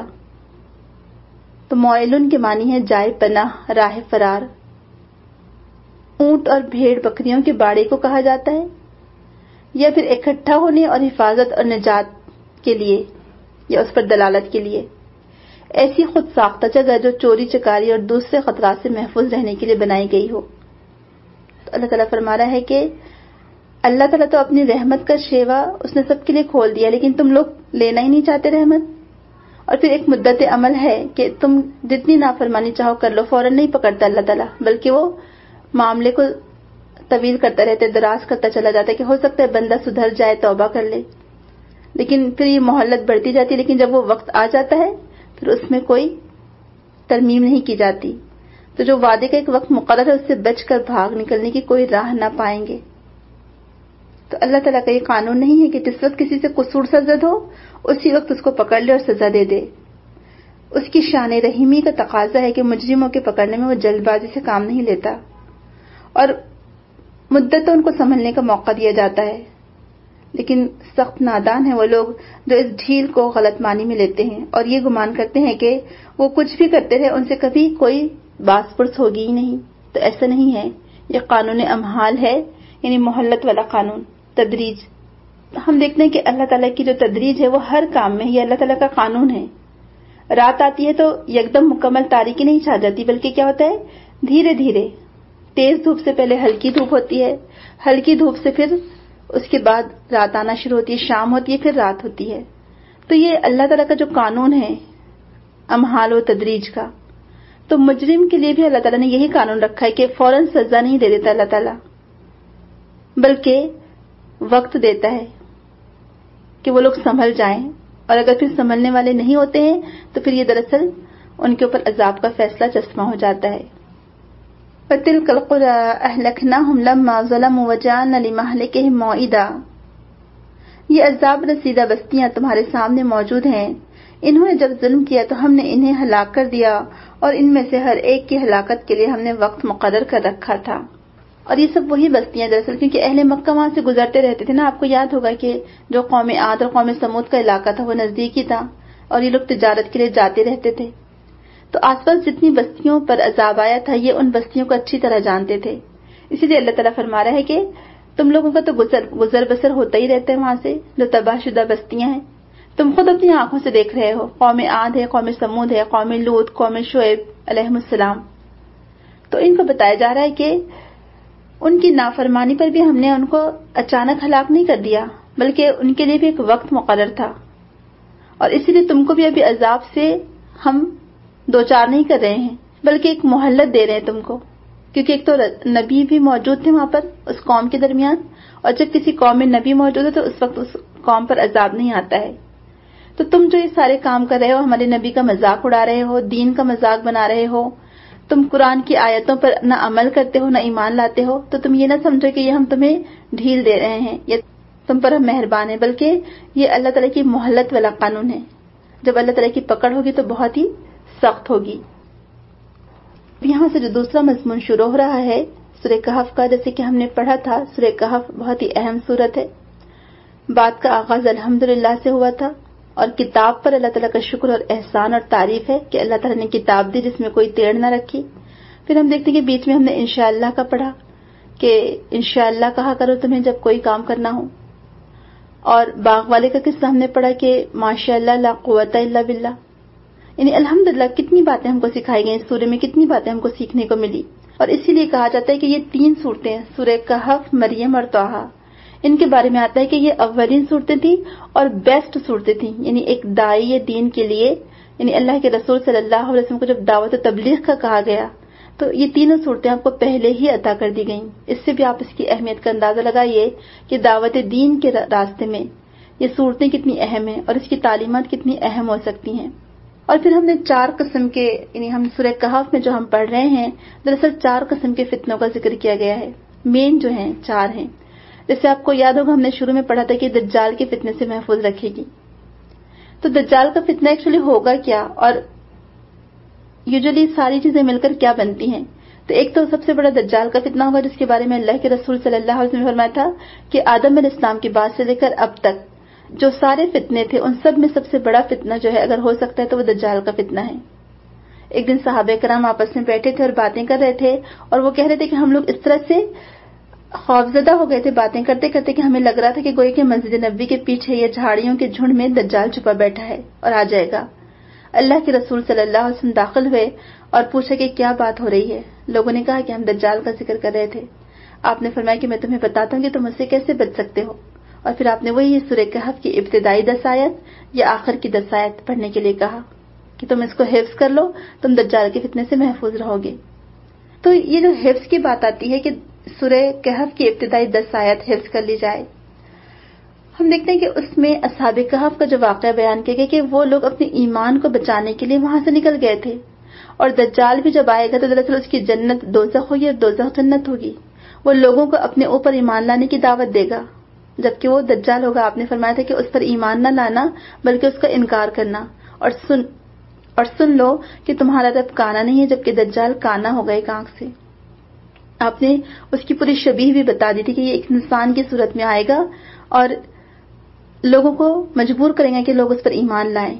تو موئلن کے معنی ہے جائے پناہ، راہ فرار۔ اونٹ اور بھیڑ بکریوں کے باڑے کو کہا جاتا ہے، یا پھر اکٹھا ہونے اور حفاظت اور نجات کے لیے، یا اس پر دلالت کے لیے۔ ایسی خود ساختہ جگہ جو چوری چکاری اور دوسرے خطرات سے محفوظ رہنے کے لیے بنائی گئی ہو۔ تو اللہ تعالیٰ فرما رہا ہے کہ اللہ تعالیٰ تو اپنی رحمت کا شیوا اس نے سب کے لیے کھول دیا، لیکن تم لوگ لینا ہی نہیں چاہتے رحمت۔ اور پھر ایک مدت عمل ہے کہ تم جتنی نافرمانی چاہو کر لو، فوراً نہیں پکڑتا اللہ تعالیٰ، بلکہ وہ معاملے کو طویل کرتا رہتا ہے، دراز کرتا چلا جاتا ہے کہ ہو سکتا ہے بندہ سدھر جائے، توبہ کر لے، لیکن پھر یہ مہلت بڑھتی جاتی ہے۔ لیکن جب وہ وقت آ جاتا ہے پھر اس میں کوئی ترمیم نہیں کی جاتی۔ تو جو وعدے کا ایک وقت مقرر ہے اس سے بچ کر بھاگ نکلنے کی کوئی راہ نہ پائیں گے۔ تو اللہ تعالیٰ کا یہ قانون نہیں ہے کہ جس وقت کسی سے قصور سرزد ہو اسی وقت اس کو پکڑ لے اور سزا دے دے۔ اس کی شان رحیمی کا تقاضا ہے کہ مجرموں کے پکڑنے میں وہ جلد بازی سے کام نہیں لیتا، اور مدت ان کو سنبھلنے کا موقع دیا جاتا ہے۔ لیکن سخت نادان ہیں وہ لوگ جو اس ڈھیل کو غلط معنی میں لیتے ہیں اور یہ گمان کرتے ہیں کہ وہ کچھ بھی کرتے رہے ان سے کبھی کوئی باس پرس ہوگی ہی نہیں۔ تو ایسا نہیں ہے، یہ قانون امحال ہے، یعنی مہلت والا قانون، تدریج۔ ہم دیکھتے ہیں کہ اللہ تعالیٰ کی جو تدریج ہے وہ ہر کام میں، یہ اللہ تعالیٰ کا قانون ہے۔ رات آتی ہے تو یکدم مکمل تاریکی نہیں چھا جاتی، بلکہ کیا ہوتا ہے، دھیرے دھیرے، تیز دھوپ سے پہلے ہلکی دھوپ ہوتی ہے، ہلکی دھوپ سے پھر اس کے بعد رات آنا شروع ہوتی ہے، شام ہوتی ہے، پھر رات ہوتی ہے۔ تو یہ اللہ تعالیٰ کا جو قانون ہے امحال و تدریج کا، تو مجرم کے لیے بھی اللہ تعالیٰ نے یہی قانون رکھا ہے کہ فوراً سزا نہیں دے دیتا اللہ تعالیٰ، بلکہ وقت دیتا ہے کہ وہ لوگ سنبھل جائیں، اور اگر پھر سنبھلنے والے نہیں ہوتے ہیں تو پھر یہ دراصل ان کے اوپر عذاب کا فیصلہ چسپاں ہو جاتا ہے۔ وَتِلْكَ الْقُرَىٰ أَهْلَكْنَاهُمْ لَمَّا ظَلَمُوا وَجَعَلْنَا لِمَهْلِكِهِمْ مَوْعِدًا۔ یہ عذاب رسیدہ بستیاں تمہارے سامنے موجود ہیں، انہوں نے جب ظلم کیا تو ہم نے انہیں ہلاک کر دیا، اور ان میں سے ہر ایک کی ہلاکت کے لیے ہم نے وقت مقرر کر رکھا تھا۔ اور یہ سب وہی بستیاں دراصل، کیونکہ اہل مکہ وہاں سے گزرتے رہتے تھے نا۔ آپ کو یاد ہوگا کہ جو قوم عاد اور قوم سمود کا علاقہ تھا وہ نزدیک ہی تھا، اور یہ لوگ تجارت کے لیے جاتے رہتے تھے۔ تو آس پاس جتنی بستیوں پر عذاب آیا تھا یہ ان بستیوں کو اچھی طرح جانتے تھے، اسی لیے اللہ تعالیٰ فرما رہا ہے کہ تم لوگوں کا تو گزر گزر بسر ہوتا ہی رہتا ہے وہاں سے، جو تباہ شدہ بستیاں ہیں تم خود اپنی آنکھوں سے دیکھ رہے ہو، قوم عاد ہے، قوم سمود ہے، قوم لوط، قوم شعیب علیہم السلام۔ تو ان کو بتایا جا رہا ہے کہ ان کی نافرمانی پر بھی ہم نے ان کو اچانک ہلاک نہیں کر دیا، بلکہ ان کے لیے بھی ایک وقت مقرر تھا، اور اسی لیے تم کو بھی ابھی عذاب سے ہم دوچار نہیں کر رہے ہیں، بلکہ ایک مہلت دے رہے ہیں تم کو، کیونکہ ایک تو نبی بھی موجود تھے وہاں پر اس قوم کے درمیان، اور جب کسی قوم میں نبی موجود ہے تو اس وقت اس قوم پر عذاب نہیں آتا ہے۔ تو تم جو یہ سارے کام کر رہے ہو، ہمارے نبی کا مذاق اڑا رہے ہو، دین کا مذاق بنا رہے ہو، تم قرآن کی آیتوں پر نہ عمل کرتے ہو نہ ایمان لاتے ہو، تو تم یہ نہ سمجھو کہ یہ ہم تمہیں ڈھیل دے رہے ہیں یا تم پر ہم مہربان ہیں، بلکہ یہ اللہ تعالیٰ کی مہلت والا قانون ہے۔ جب اللہ تعالیٰ کی پکڑ ہوگی تو بہت ہی سخت ہوگی۔ یہاں سے جو دوسرا مضمون شروع ہو رہا ہے سورہ کہف کا، جیسے کہ ہم نے پڑھا تھا، سورہ کہف بہت ہی اہم سورت ہے۔ بات کا آغاز الحمدللہ سے ہوا تھا، اور کتاب پر اللہ تعالیٰ کا شکر اور احسان اور تعریف ہے کہ اللہ تعالیٰ نے کتاب دی جس میں کوئی ٹیڑھ نہ رکھی۔ پھر ہم دیکھتے ہیں کہ بیچ میں ہم نے انشاءاللہ کا پڑھا کہ انشاءاللہ کہا کرو تمہیں جب کوئی کام کرنا ہو، اور باغ والے کا قصہ ہم نے پڑھا کہ ماشاءاللہ لا قوت الا باللہ، یعنی الحمدللہ کتنی باتیں ہم کو سکھائی گئی، اس سورے میں کتنی باتیں ہم کو سیکھنے کو ملی۔ اور اسی لیے کہا جاتا ہے کہ یہ تین صورتیں، سورہ کہف، مریم اور طٰہٰ، ان کے بارے میں آتا ہے کہ یہ اولین صورتیں تھیں اور بیسٹ صورتیں تھیں، یعنی ایک داعی دین کے لیے، یعنی اللہ کے رسول صلی اللہ علیہ وسلم کو جب دعوت و تبلیغ کا کہا گیا تو یہ تینوں صورتیں آپ کو پہلے ہی عطا کر دی گئیں۔ اس سے بھی آپ اس کی اہمیت کا اندازہ لگائیے کہ دعوت دین کے راستے میں یہ صورتیں کتنی اہم ہیں اور اس کی تعلیمات کتنی اہم ہو سکتی ہیں. اور پھر ہم نے چار قسم کے یعنی ہم سورہ کہف میں جو ہم پڑھ رہے ہیں دراصل چار قسم کے فتنوں کا ذکر کیا گیا ہے. مین جو ہیں چار ہیں. جیسے آپ کو یاد ہوگا ہم نے شروع میں پڑھا تھا کہ دجال کے فتنے سے محفوظ رکھے گی. تو دجال کا فتنہ ایکچولی ہوگا کیا اور یوزلی ساری چیزیں مل کر کیا بنتی ہیں. تو ایک تو سب سے بڑا دجال کا فتنہ ہوگا جس کے بارے میں اللہ کے رسول صلی اللہ علیہ وسلم نے فرمایا تھا کہ آدم علیہ السلام کے بعد سے لے کر اب تک جو سارے فتنے تھے ان سب میں سب سے بڑا فتنہ جو ہے اگر ہو سکتا ہے تو وہ دجال کا فتنہ ہے. ایک دن صحابہ کرام آپس میں بیٹھے تھے اور باتیں کر رہے تھے اور وہ کہہ رہے تھے کہ ہم لوگ اس طرح سے خوفزدہ ہو گئے تھے باتیں کرتے کرتے کہ ہمیں لگ رہا تھا کہ گویا کہ مسجد نبوی کے پیچھے یا جھاڑیوں کے جھنڈ میں دجال چھپا بیٹھا ہے اور آ جائے گا. اللہ کے رسول صلی اللہ علیہ وسلم داخل ہوئے اور پوچھا کہ کیا بات ہو رہی ہے. لوگوں نے کہا کہ ہم دجال کا ذکر کر رہے تھے. آپ نے فرمایا کہ میں تمہیں بتاتا ہوں کہ تم اس سے کیسے بچ سکتے ہو. اور پھر آپ نے وہی سورہ کہف کی ابتدائی دس آیت یا آخر کی دس آیت پڑھنے کے لیے کہا کہ تم اس کو حفظ کر لو, تم دجال کے فتنے سے محفوظ رہو گے. تو یہ جو حفظ کی بات آتی ہے کہ سورہ کہف کی ابتدائی دس آیت حفظ کر لی جائے, ہم دیکھتے ہیں کہ اس میں اصحاب کہف کا جو واقعہ بیان کیا گیا کہ وہ لوگ اپنے ایمان کو بچانے کے لیے وہاں سے نکل گئے تھے, اور دجال بھی جب آئے گا تو دراصل اس کی جنت دوزخ ہوگی اور دوزخ جنت ہوگی. وہ لوگوں کو اپنے اوپر ایمان لانے کی دعوت دے گا, جبکہ وہ دجال ہوگا آپ نے فرمایا تھا کہ اس پر ایمان نہ لانا بلکہ اس کا انکار کرنا. اور سن اور سن لو کہ تمہارا رب کانا نہیں ہے, جبکہ دجال کانا ہوگا ایک آنکھ سے. آپ نے اس کی پوری شبیہ بھی بتا دی تھی کہ یہ ایک انسان کی صورت میں آئے گا اور لوگوں کو مجبور کریں گے کہ لوگ اس پر ایمان لائیں.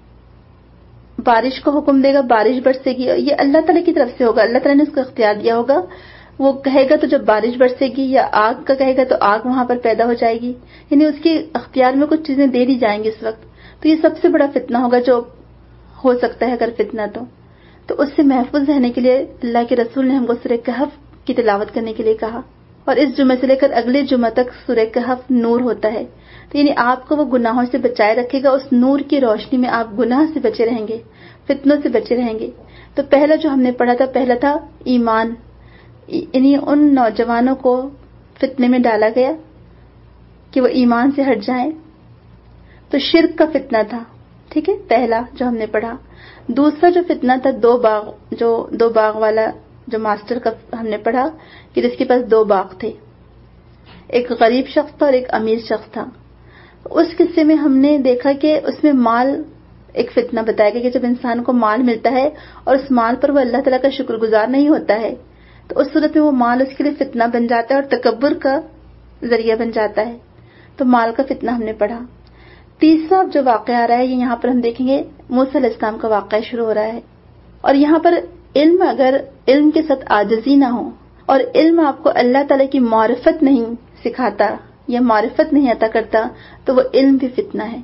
بارش کو حکم دے گا, بارش برسے گی, یہ اللہ تعالیٰ کی طرف سے ہوگا, اللہ تعالیٰ نے اس کو اختیار دیا ہوگا. وہ کہے گا تو جب بارش برسے گی, یا آگ کا کہے گا تو آگ وہاں پر پیدا ہو جائے گی, یعنی اس کے اختیار میں کچھ چیزیں دے دی جائیں گی اس وقت. تو یہ سب سے بڑا فتنہ ہوگا جو ہو سکتا ہے اگر فتنہ تو تو اس سے محفوظ رہنے کے لیے اللہ کے رسول نے ہم کو سورہ کہف کی تلاوت کرنے کے لیے کہا. اور اس جمعے سے لے کر اگلے جمعہ تک سورہ کہف نور ہوتا ہے, تو یعنی آپ کو وہ گناہوں سے بچائے رکھے گا. اس نور کی روشنی میں آپ گناہ سے بچے رہیں گے, فتنوں سے بچے رہیں گے. تو پہلا جو ہم نے پڑھا تھا پہلا تھا ایمان, یعنی ان نوجوانوں کو فتنے میں ڈالا گیا کہ وہ ایمان سے ہٹ جائیں. تو شرک کا فتنہ تھا, ٹھیک ہے, پہلا جو ہم نے پڑھا. دوسرا جو فتنہ تھا دو باغ جو دو باغ والا جو ماسٹر کا ہم نے پڑھا کہ جس کے پاس دو باغ تھے, ایک غریب شخص تھا اور ایک امیر شخص تھا. اس قصے میں ہم نے دیکھا کہ اس میں مال ایک فتنہ بتایا گیا کہ جب انسان کو مال ملتا ہے اور اس مال پر وہ اللہ تعالیٰ کا شکر گزار نہیں ہوتا ہے تو اس صورت میں وہ مال اس کے لیے فتنہ بن جاتا ہے اور تکبر کا ذریعہ بن جاتا ہے. تو مال کا فتنہ ہم نے پڑھا. تیسرا جو واقعہ آ رہا ہے یہاں پر ہم دیکھیں گے موسیٰ علیہ السلام کا واقعہ شروع ہو رہا ہے. اور یہاں پر علم اگر علم کے ساتھ عاجزی نہ ہو اور علم آپ کو اللہ تعالیٰ کی معرفت نہیں سکھاتا یا معرفت نہیں عطا کرتا تو وہ علم بھی فتنہ ہے.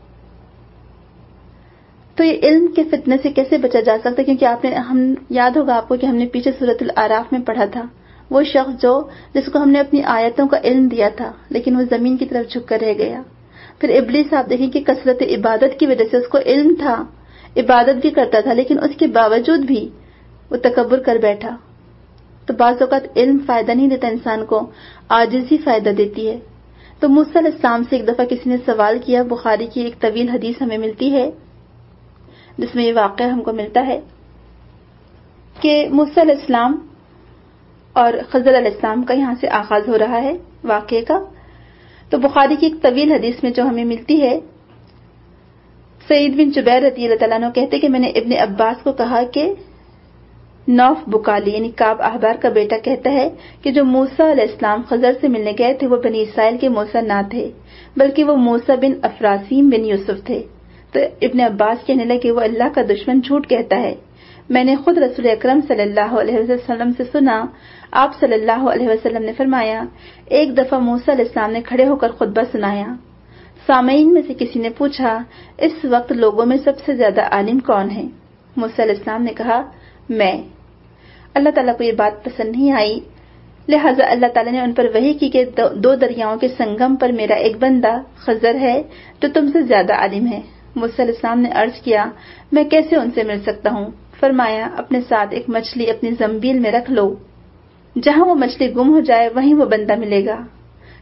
تو یہ علم کے فتنے سے کیسے بچا جا سکتا ہے, کیونکہ آپ نے ہم یاد ہوگا آپ کو کہ ہم نے پیچھے سورۃ الاعراف میں پڑھا تھا وہ شخص جو جس کو ہم نے اپنی آیتوں کا علم دیا تھا لیکن وہ زمین کی طرف جھک کر رہ گیا. پھر ابلیس آپ دیکھیں کہ کثرت عبادت کی وجہ سے اس کو علم تھا, عبادت بھی کرتا تھا, لیکن اس کے باوجود بھی وہ تکبر کر بیٹھا. تو بعض اوقات علم فائدہ نہیں دیتا انسان کو, عاجزی فائدہ دیتی ہے. تو موسیٰ علیہ السلام سے ایک دفعہ کسی نے سوال کیا, بخاری کی ایک طویل حدیث ہمیں ملتی ہے جس میں یہ واقعہ ہم کو ملتا ہے کہ موسیٰ علیہ السلام اور خضر علیہ السلام کا یہاں سے آغاز ہو رہا ہے واقعے کا. تو بخاری کی ایک طویل حدیث میں جو ہمیں ملتی ہے, سعید بن جبیر رضی اللہ تعالیٰ عنہ کہتے کہ میں نے ابن عباس کو کہا کہ نوف بکالی یعنی کعب احبار کا بیٹا کہتا ہے کہ جو موسیٰ علیہ السلام خضر سے ملنے گئے تھے وہ بنی اسرائیل کے موسیٰ نہ تھے بلکہ وہ موسیٰ بن افراسیم بن یوسف تھے. تو ابن عباس کہنے لگے وہ اللہ کا دشمن جھوٹ کہتا ہے, میں نے خود رسول اکرم صلی اللہ علیہ وسلم سے سنا, آپ صلی اللہ علیہ وسلم نے فرمایا ایک دفعہ موسیٰ علیہ السلام نے کھڑے ہو کر خطبہ سنایا. سامعین میں سے کسی نے پوچھا اس وقت لوگوں میں سب سے زیادہ عالم کون ہے؟ موسیٰ علیہ السلام نے کہا میں. اللہ تعالیٰ کو یہ بات پسند نہیں آئی, لہٰذا اللہ تعالیٰ نے ان پر وحی کی کہ دو دریاؤں کے سنگم پر میرا ایک بندہ خضر ہے جو تم سے زیادہ عالم ہے. موسیٰ علیہ السلام نے عرض کیا میں کیسے ان سے مل سکتا ہوں؟ فرمایا اپنے ساتھ ایک مچھلی اپنی زنبیل میں رکھ لو, جہاں وہ مچھلی گم ہو جائے وہیں وہ بندہ ملے گا.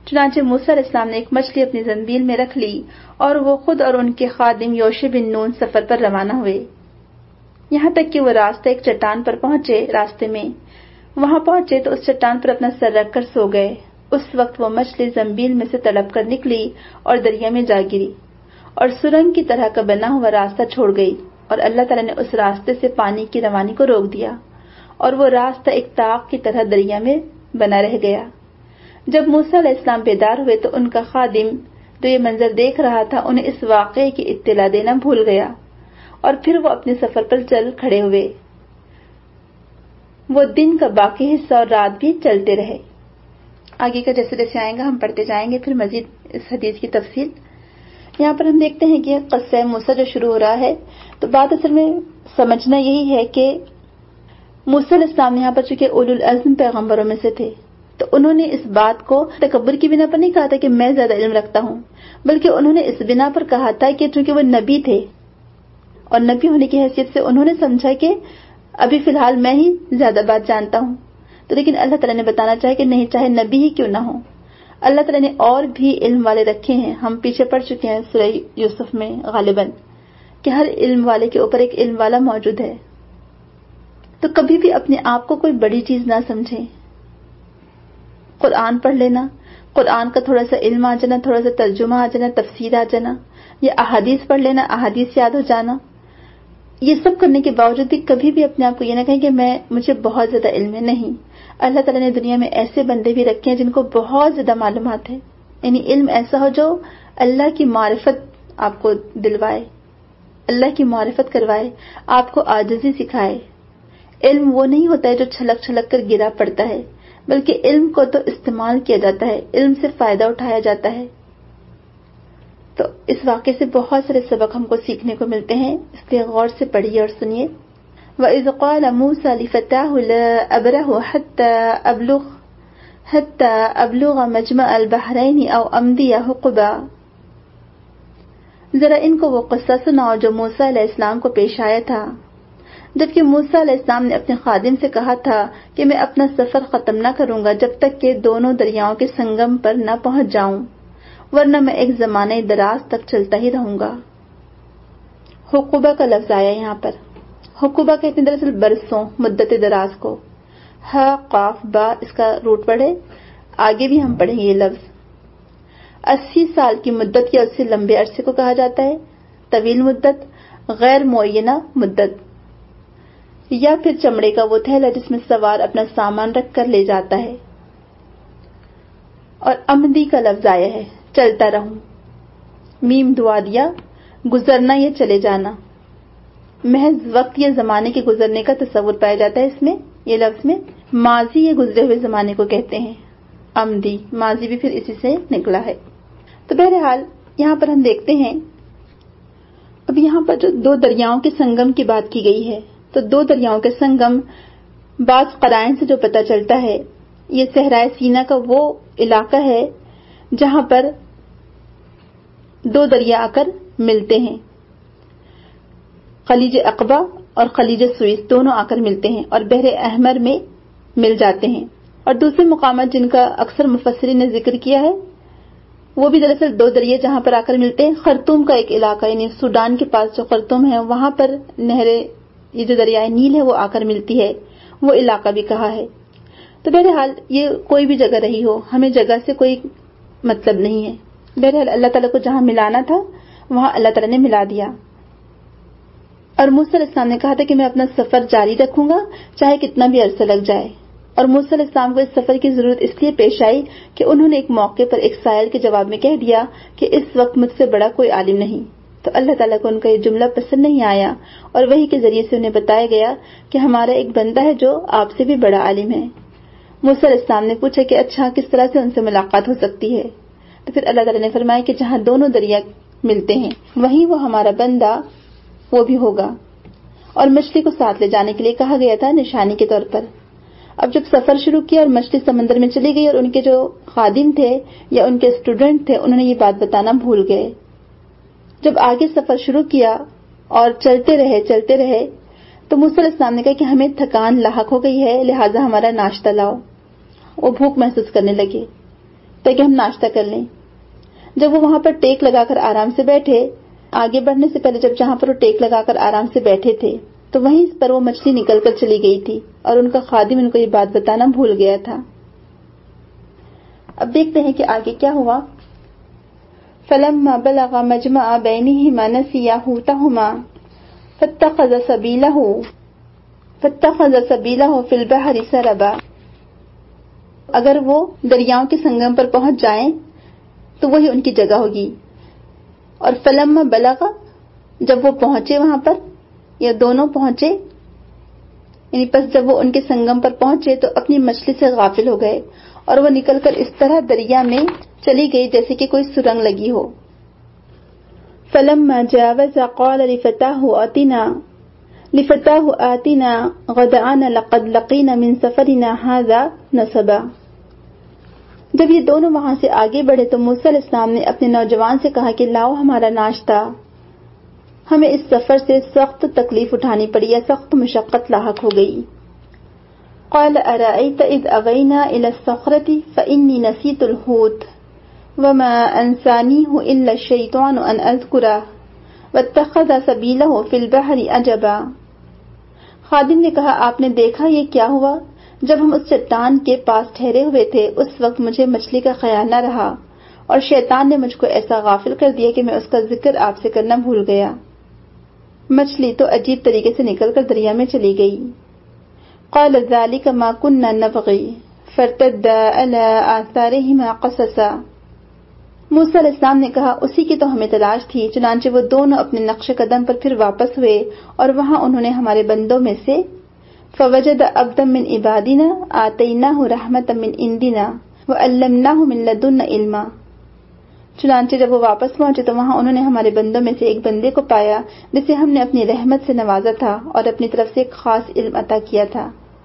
چنانچہ موسیٰ علیہ السلام نے ایک مچھلی اپنی زنبیل میں رکھ لی اور وہ خود اور ان کے خادم یوشع بن نون سفر پر روانہ ہوئے، یہاں تک کہ وہ راستہ ایک چٹان پر پہنچے۔ راستے میں وہاں پہنچے تو اس چٹان پر اپنا سر رکھ کر سو گئے۔ اس وقت وہ مچھلی زنبیل میں سے تڑپ کر نکلی اور دریا میں جا گری اور سرنگ کی طرح کا بنا ہوا راستہ چھوڑ گئی، اور اللہ تعالیٰ نے اس راستے سے پانی کی روانی کو روک دیا اور وہ راستہ ایک طاق کی طرح دریا میں بنا رہ گیا۔ جب موسیٰ علیہ السلام بیدار ہوئے تو ان کا خادم جو یہ منظر دیکھ رہا تھا انہیں اس واقعے کی اطلاع دینا بھول گیا، اور پھر وہ اپنے سفر پر چل کھڑے ہوئے۔ وہ دن کا باقی حصہ اور رات بھی چلتے رہے۔ آگے کا جیسے جیسے آئے گا ہم پڑھتے جائیں گے پھر مزید اس حدیث کی تفصیل۔ یہاں پر ہم دیکھتے ہیں کہ قصہ موسیٰ جو شروع ہو رہا ہے تو بات اصل میں سمجھنا یہی ہے کہ موسیٰ علیہ السلام یہاں پر چونکہ اولو العزم پیغمبروں میں سے تھے تو انہوں نے اس بات کو تکبر کی بنا پر نہیں کہا تھا کہ میں زیادہ علم رکھتا ہوں، بلکہ انہوں نے اس بنا پر کہا تھا کہ چونکہ وہ نبی تھے اور نبی ہونے کی حیثیت سے انہوں نے سمجھا کہ ابھی فی الحال میں ہی زیادہ بات جانتا ہوں۔ تو لیکن اللہ تعالیٰ نے بتانا چاہے کہ نہیں، چاہے نبی ہی کیوں نہ ہو، اللہ تعالیٰ نے اور بھی علم والے رکھے ہیں۔ ہم پیچھے پڑھ چکے ہیں سورہ یوسف میں غالباً کہ ہر علم والے کے اوپر ایک علم والا موجود ہے۔ تو کبھی بھی اپنے آپ کو کوئی بڑی چیز نہ سمجھیں۔ قرآن پڑھ لینا، قرآن کا تھوڑا سا علم آ جانا، تھوڑا سا ترجمہ آ جانا، تفسیر آ جانا، یا احادیث پڑھ لینا، احادیث یاد ہو جانا، یہ سب کرنے کے باوجود بھی کبھی بھی اپنے آپ کو یہ نہ کہیں کہ میں مجھے بہت زیادہ علم ہے۔ نہیں، اللہ تعالیٰ نے دنیا میں ایسے بندے بھی رکھے ہیں جن کو بہت زیادہ معلومات ہے، یعنی علم ایسا ہو جو اللہ کی معرفت آپ کو دلوائے، اللہ کی معرفت کروائے، آپ کو عاجزی سکھائے۔ علم وہ نہیں ہوتا ہے جو چھلک چھلک کر گرا پڑتا ہے، بلکہ علم کو تو استعمال کیا جاتا ہے، علم سے فائدہ اٹھایا جاتا ہے۔ تو اس واقعے سے بہت سارے سبق ہم کو سیکھنے کو ملتے ہیں، اس لیے غور سے پڑھیے اور سنیے۔ وَإِذْ قَالَ مُوسَىٰ لِفَتَاهُ لَا أَبْرَحُ حَتَّىٰ أَبْلُغَ حَتَّىٰ أَبْلُغَ مَجْمَعَ الْبَحْرَيْنِ أَوْ أَمْضِيَ حُقُبًا۔ ذرا ان کو وہ قصہ سناؤ جو موسیٰ علیہ السلام کو پیش آیا تھا، جبکہ موسیٰ علیہ السلام نے اپنے خادم سے کہا تھا کہ میں اپنا سفر ختم نہ کروں گا جب تک کہ دونوں دریاؤں کے سنگم پر نہ پہنچ جاؤں، ورنہ میں ایک زمانے دراز تک چلتا ہی رہوں گا۔ حقوبہ کا لفظ آیا یہاں پر۔ حقوبہ کہتے ہیں دراصل برسوں، مدت دراز کو۔ ہا قاف با اس کا روٹ پڑھے، آگے بھی ہم پڑھیں گے یہ لفظ۔ اسی سال کی مدت یا اس سے لمبے عرصے کو کہا جاتا ہے، طویل مدت، غیر معینہ مدت، یا پھر چمڑے کا وہ تھیلا جس میں سوار اپنا سامان رکھ کر لے جاتا ہے۔ اور امدی کا لفظ آیا ہے، چلتا رہوں، میم دعا دیا، گزرنا یا چلے جانا، محض وقت یا زمانے کے گزرنے کا تصور پایا جاتا ہے اس میں، یہ لفظ میں ماضی یا گزرے ہوئے زمانے کو کہتے ہیں۔ امدی ماضی بھی پھر اسی سے نکلا ہے۔ تو بہرحال یہاں پر ہم دیکھتے ہیں، اب یہاں پر جو دو دریاؤں کے سنگم کی بات کی گئی ہے، تو دو دریاؤں کے سنگم بعض قرائن سے جو پتہ چلتا ہے، یہ صحرائے سینا کا وہ علاقہ ہے جہاں پر دو دریا آ کر ملتے ہیں، خلیج عقبہ اور خلیج سوئس دونوں آ کر ملتے ہیں اور بحر احمر میں مل جاتے ہیں۔ اور دوسرے مقامات جن کا اکثر مفسرین نے ذکر کیا ہے وہ بھی دراصل دو دریا جہاں پر آ کر ملتے ہیں۔ خرطوم کا ایک علاقہ یعنی سوڈان کے پاس جو خرطوم ہے وہاں پر نہر یہ جو دریائے نیل ہے وہ آ کر ملتی ہے، وہ علاقہ بھی کہا ہے۔ تو بہرحال یہ کوئی بھی جگہ رہی ہو، ہمیں جگہ سے کوئی مطلب نہیں ہے، بہرحال اللہ تعالیٰ کو جہاں ملانا تھا وہاں اللہ تعالیٰ نے ملا دیا۔ اور موسیٰ علیہ السلام نے کہا تھا کہ میں اپنا سفر جاری رکھوں گا چاہے کتنا بھی عرصہ لگ جائے، اور موسیٰ علیہ السلام کو اس سفر کی ضرورت اس لیے پیش آئی کہ انہوں نے ایک موقع پر ایک سائل کے جواب میں کہہ دیا کہ اس وقت مجھ سے بڑا کوئی عالم نہیں۔ تو اللہ تعالیٰ کو ان کا یہ جملہ پسند نہیں آیا اور وحی کے ذریعے سے انہیں بتایا گیا کہ ہمارا ایک بندہ ہے جو آپ سے بھی بڑا عالم ہے۔ موسیٰ علیہ السلام نے پوچھا کہ اچھا کس طرح سے ان سے ملاقات ہو سکتی ہے؟ تو پھر اللہ تعالیٰ نے فرمایا کہ جہاں دونوں دریا ملتے ہیں وہیں وہ ہمارا بندہ وہ بھی ہوگا، اور مچھلی کو ساتھ لے جانے کے لیے کہا گیا تھا نشانی کے طور پر۔ اب جب سفر شروع کیا اور مچھلی سمندر میں چلی گئی اور ان کے جو خادم تھے یا ان کے اسٹوڈنٹ تھے انہوں نے یہ بات بتانا بھول گئے۔ جب آگے سفر شروع کیا اور چلتے رہے چلتے رہے تو موسیٰ علیہ السلام نے کہا کہ ہمیں تھکان لاحق ہو گئی ہے، لہٰذا ہمارا ناشتہ لاؤ۔ وہ بھوک محسوس کرنے لگے تاکہ ہم ناشتہ کر لیں۔ جب وہ وہاں پر ٹیک لگا کر آرام سے بیٹھے، آگے بڑھنے سے پہلے جب جہاں پر وہ ٹیک لگا کر آرام سے بیٹھے تھے تو وہیں پر وہ مچھلی نکل کر چلی گئی تھی اور ان کا خادم ان کو یہ بات بتانا بھول گیا تھا۔ اب دیکھتے ہیں کہ آگے کیا ہوا۔ فَلَمَّا بَلَغَ مَجْمَعَ بَيْنِهِمَا نَسِيَا حُوتَهُمَا فَاتَّخَذَ سَبِيلَهُ فَاتَّخَذَ سَبِيلَهُ فِي الْبَحْرِ سَرَبًا، اگر وہ دریاؤں کے سنگم پر پہنچ جائیں تو وہی ان کی جگہ ہوگی۔ اور فلما بلغ، جب وہ پہنچے وہاں پر یا دونوں پہنچے، یعنی پس جب وہ ان کے سنگم پر پہنچے تو اپنی مچھلی سے غافل ہو گئے اور وہ نکل کر اس طرح دریا میں چلی گئی جیسے کہ کوئی سرنگ لگی ہو۔ فلما جاوز قال لفتاه آتنا لفتاه آتنا غداءنا لقد لقينا من سفرنا هذا نصبا، جب یہ دونوں وہاں سے آگے بڑھے تو موسیٰ علیہ السلام نے اپنے نوجوان سے کہا کہ لاؤ ہمارا ناشتہ، ہمیں اس سفر سے سخت تکلیف اٹھانی پڑی یا سخت مشقت لاحق ہو گئی۔ قال أرأيت إذ أوينا إلى الصخرة فإني نسيت الحوت وما أنسانيه إلا الشيطان أن أذكره واتخذ سبيله في البحر عجبا، خادم نے کہا آپ نے دیکھا یہ کیا ہوا؟ جب ہم اس چٹان کے پاس ٹھہرے ہوئے تھے اس وقت مجھے مچھلی کا خیال نہ رہا اور شیطان نے مجھ کو ایسا غافل کر دیا کہ میں اس کا ذکر آپ سے کرنا بھول گیا۔ مچھلی تو عجیب طریقے سے نکل کر دریا میں چلی گئی۔ قال ذلك ما كنا نبغي فارتدا على آثارهما قصصا، موسیٰ علیہ السلام نے کہا اسی کی تو ہمیں تلاش تھی، چنانچہ وہ دونوں اپنے نقش قدم پر پھر واپس ہوئے اور وہاں انہوں نے ہمارے بندوں میں سے فوجد عبدا من عبادنا آتیناہ رحمتا من عندنا وعلمناہ من لدنا علما، چنانچہ جب وہ واپس پہنچے تو وہاں انہوں نے ہمارے بندوں میں سے ایک بندے کو پایا جسے ہم نے اپنی رحمت سے نوازا تھا اور اپنی طرف سے ایک خاص علم عطا کیا تھا۔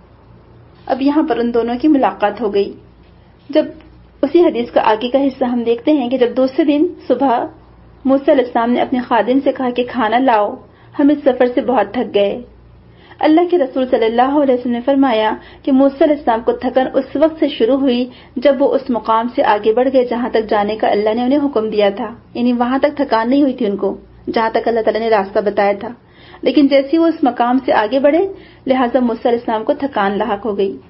اب یہاں پر ان دونوں کی ملاقات ہو گئی۔ جب اسی حدیث کا آگے کا حصہ ہم دیکھتے ہیں کہ جب دوسرے دن صبح موسیٰ علیہ السلام نے اپنے خادم سے کہا کہ کھانا لاؤ، ہم اس سفر سے بہت تھک گئے۔ اللہ کے رسول صلی اللہ علیہ وسلم نے فرمایا کہ موسیٰ علیہ السلام کو تھکن اس وقت سے شروع ہوئی جب وہ اس مقام سے آگے بڑھ گئے جہاں تک جانے کا اللہ نے انہیں حکم دیا تھا، یعنی وہاں تک تھکان نہیں ہوئی تھی ان کو جہاں تک اللہ تعالیٰ نے راستہ بتایا تھا، لیکن جیسے وہ اس مقام سے آگے بڑھے لہٰذا موسیٰ علیہ السلام کو تھکان لاحق ہو گئی۔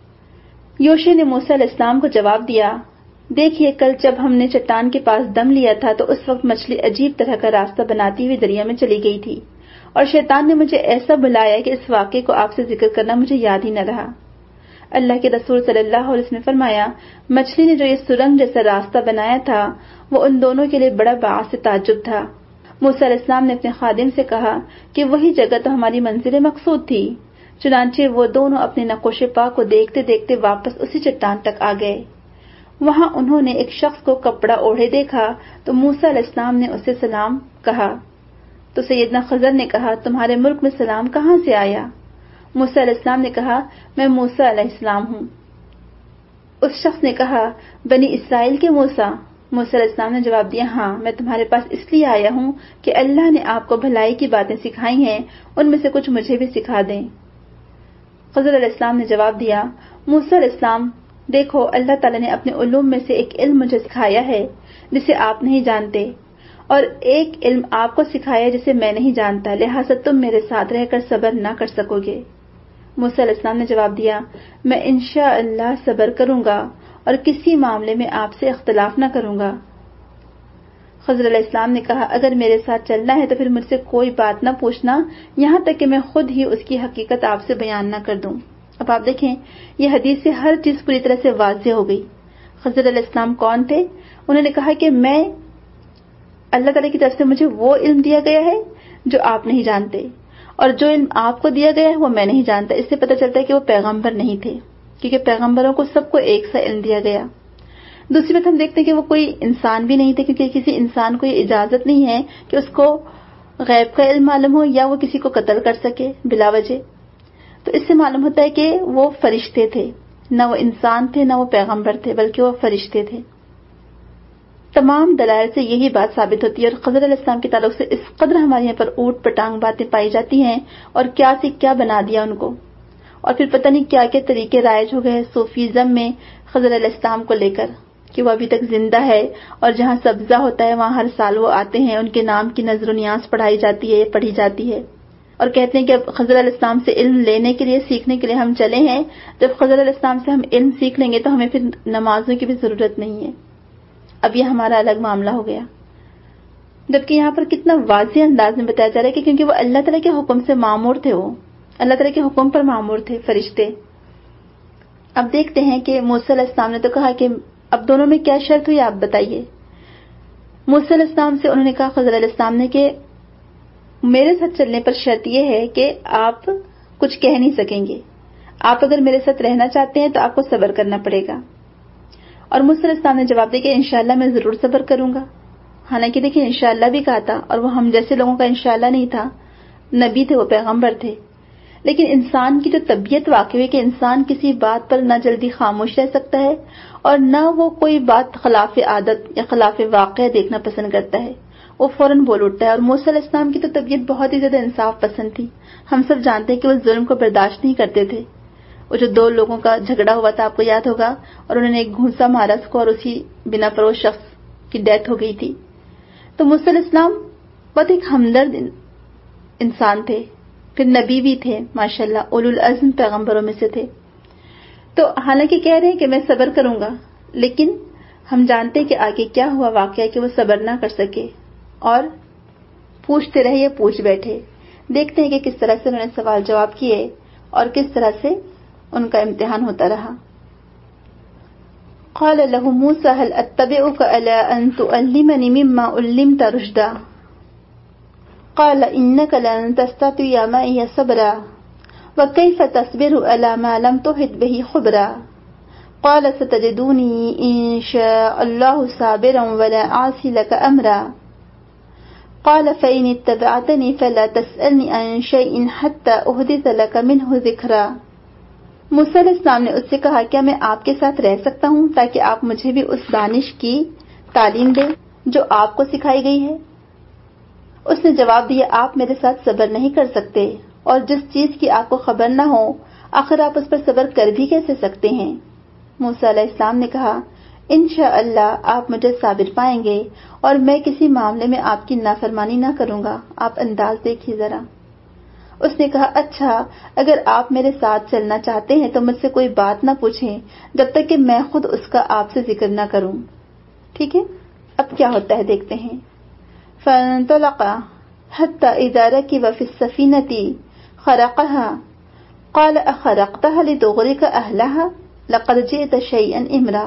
یوشع نے موسیٰ علیہ السلام کو جواب دیا، دیکھیے کل جب ہم نے چٹان کے پاس دم لیا تھا تو اس وقت مچھلی عجیب طرح کا راستہ بناتی ہوئی دریا میں چلی گئی تھی اور شیطان نے مجھے ایسا بلایا کہ اس واقعے کو آپ سے ذکر کرنا مجھے یاد ہی نہ رہا۔ اللہ کے رسول صلی اللہ علیہ وسلم نے فرمایا، مچھلی نے جو یہ سرنگ جیسا راستہ بنایا تھا وہ ان دونوں کے لیے بڑا باعث تعجب تھا۔ موسیٰ علیہ السلام نے اپنے خادم سے کہا کہ وہی جگہ تو ہماری منزل مقصود تھی، چنانچہ وہ دونوں اپنے نقوش پا کو دیکھتے دیکھتے واپس اسی چٹان تک آ گئے۔ وہاں انہوں نے ایک شخص کو کپڑا اوڑھے دیکھا تو موسیٰ علیہ السلام نے اسے سلام کہا تو سیدنا خضر نے کہا، تمہارے ملک میں سلام کہاں سے آیا؟ موسیٰ علیہ السلام نے کہا، میں موسیٰ علیہ السلام ہوں۔ اس شخص نے کہا، بنی اسرائیل کے موسیٰ؟ موسیٰ علیہ السلام نے جواب دیا، ہاں، میں تمہارے پاس اس لیے آیا ہوں کہ اللہ نے آپ کو بھلائی کی باتیں سکھائی ہیں، ان میں سے کچھ مجھے بھی سکھا دیں۔ خضر علیہ السلام نے جواب دیا، موسیٰ علیہ السلام، دیکھو اللہ تعالیٰ نے اپنے علوم میں سے ایک علم مجھے سکھایا ہے جسے آپ نہیں جانتے، اور ایک علم آپ کو سکھایا جسے میں نہیں جانتا، لہٰذا تم میرے ساتھ رہ کر صبر نہ کر سکو گے۔ موسیٰ علیہ السلام نے جواب دیا، میں انشاءاللہ صبر کروں گا اور کسی معاملے میں آپ سے اختلاف نہ کروں گا۔ خضر علیہ السلام نے کہا، اگر میرے ساتھ چلنا ہے تو پھر مجھ سے کوئی بات نہ پوچھنا یہاں تک کہ میں خود ہی اس کی حقیقت آپ سے بیان نہ کر دوں۔ اب آپ دیکھیں یہ حدیث سے ہر چیز پوری طرح سے واضح ہو گئی۔ خضر علیہ السلام کون تھے؟ انہوں نے کہا کہ میں اللہ تعالیٰ کی طرف سے مجھے وہ علم دیا گیا ہے جو آپ نہیں جانتے، اور جو علم آپ کو دیا گیا ہے وہ میں نہیں جانتا۔ اس سے پتہ چلتا ہے کہ وہ پیغمبر نہیں تھے، کیونکہ پیغمبروں کو سب کو ایک سا علم دیا گیا۔ دوسری بات ہم دیکھتے ہیں کہ وہ کوئی انسان بھی نہیں تھے، کیونکہ کسی انسان کو یہ اجازت نہیں ہے کہ اس کو غیب کا علم معلوم ہو یا وہ کسی کو قتل کر سکے بلا وجہ۔ تو اس سے معلوم ہوتا ہے کہ وہ فرشتے تھے، نہ وہ انسان تھے نہ وہ پیغمبر تھے، بلکہ وہ فرشتے تھے۔ تمام دلائل سے یہی بات ثابت ہوتی ہے، اور خضر علیہ السلام کے تعلق سے اس قدر ہمارے یہاں پر اوٹ پٹانگ باتیں پائی جاتی ہیں، اور کیا سے کیا بنا دیا ان کو، اور پھر پتہ نہیں کیا کیا طریقے رائج ہو گئے صوفیزم میں خضر علیہ السلام کو لے کر کہ وہ ابھی تک زندہ ہے، اور جہاں سبزہ ہوتا ہے وہاں ہر سال وہ آتے ہیں، ان کے نام کی نذر و نیاز پڑھائی جاتی ہے پڑھی جاتی ہے، اور کہتے ہیں کہ اب خضر علیہ السلام سے علم لینے کے لیے سیکھنے کے لیے ہم چلے ہیں، جب خضر علیہ السلام سے ہم علم سیکھ لیں گے تو ہمیں پھر نمازوں کی بھی ضرورت نہیں ہے۔ اب یہ ہمارا الگ معاملہ ہو گیا، جبکہ یہاں پر کتنا واضح انداز میں بتایا جا رہا ہے کہ کیونکہ وہ اللہ تعالیٰ کے حکم سے مامور تھے، وہ اللہ تعالیٰ کے حکم پر مامور تھے فرشتے۔ اب دیکھتے ہیں کہ موسیٰ علیہ السلام نے تو کہا کہ اب دونوں میں کیا شرط ہوئی آپ بتائیے۔ موسیٰ علیہ السلام سے انہوں نے کہا خضر علیہ السلام نے کہ میرے ساتھ چلنے پر شرط یہ ہے کہ آپ کچھ کہہ نہیں سکیں گے، آپ اگر میرے ساتھ رہنا چاہتے ہیں تو آپ کو صبر کرنا پڑے گا۔ اور موسیٰ علیہ السلام نے جواب دیا کہ انشاءاللہ میں ضرور صبر کروں گا۔ حالانکہ دیکھیں انشاءاللہ بھی کہا تھا، اور وہ ہم جیسے لوگوں کا انشاءاللہ نہیں تھا، نبی تھے، وہ پیغمبر تھے، لیکن انسان کی جو طبیعت واقعی ہے کہ انسان کسی بات پر نہ جلدی خاموش رہ سکتا ہے اور نہ وہ کوئی بات خلاف عادت یا خلاف واقعہ دیکھنا پسند کرتا ہے، وہ فوراً بول اٹھتا ہے۔ اور موسیٰ علیہ السلام کی تو طبیعت بہت ہی زیادہ انصاف پسند تھی، ہم سب جانتے ہیں کہ وہ ظلم کو برداشت نہیں کرتے تھے۔ وہ جو دو لوگوں کا جھگڑا ہوا تھا آپ کو یاد ہوگا، اور انہوں نے ایک گھونسا مارا اس کو اور اسی بنا پر وہ شخص کی ڈیتھ ہو گئی تھی۔ تو موسیٰ علیہ السلام بہت ایک ہمدرد انسان تھے، پھر نبی بھی تھے، ماشاءاللہ اولو العزم پیغمبروں میں سے تھے۔ تو حالانکہ کہہ رہے ہیں کہ میں صبر کروں گا، لیکن ہم جانتے کہ آگے کیا ہوا واقعہ کہ وہ صبر نہ کر سکے اور پوچھتے رہے یا پوچھ بیٹھے۔ دیکھتے ہیں کہ کس طرح سے انہوں نے سوال جواب کیے اور کس طرح سے ان کا امتحان ہوتا رہا۔ قال له موسى هل اتبعك على ان تعلمني مما علمت رشدا قال انك لن تستطيع معي صبرا وكيف تصبر على ما لم تحط به خبرا قال ستجدوني ان شاء الله صابرا ولا اعصي لك امرا قال فإن اتبعتني فلا تسألني عن شيء حتى أحدث لك منه ذكرا۔ موسیٰ علیہ السلام نے اس سے کہا کیا میں آپ کے ساتھ رہ سکتا ہوں تاکہ آپ مجھے بھی اس دانش کی تعلیم دیں جو آپ کو سکھائی گئی ہے؟ اس نے جواب دیا آپ میرے ساتھ صبر نہیں کر سکتے، اور جس چیز کی آپ کو خبر نہ ہو آخر آپ اس پر صبر کر بھی کیسے سکتے ہیں؟ موسیٰ علیہ السلام نے کہا انشاءاللہ آپ مجھے صابر پائیں گے اور میں کسی معاملے میں آپ کی نافرمانی نہ کروں گا۔ آپ انداز دیکھیے ذرا۔ اس نے کہا اچھا اگر آپ میرے ساتھ چلنا چاہتے ہیں تو مجھ سے کوئی بات نہ پوچھیں جب تک کہ میں خود اس کا آپ سے ذکر نہ کروں، ٹھیک ہے؟ اب کیا ہوتا ہے دیکھتے ہیں۔ فانطلقا حتى اذا ركب في السفينة خرقها قال اخرقتها لتغرق اهلها لقد جئت شيئا امرا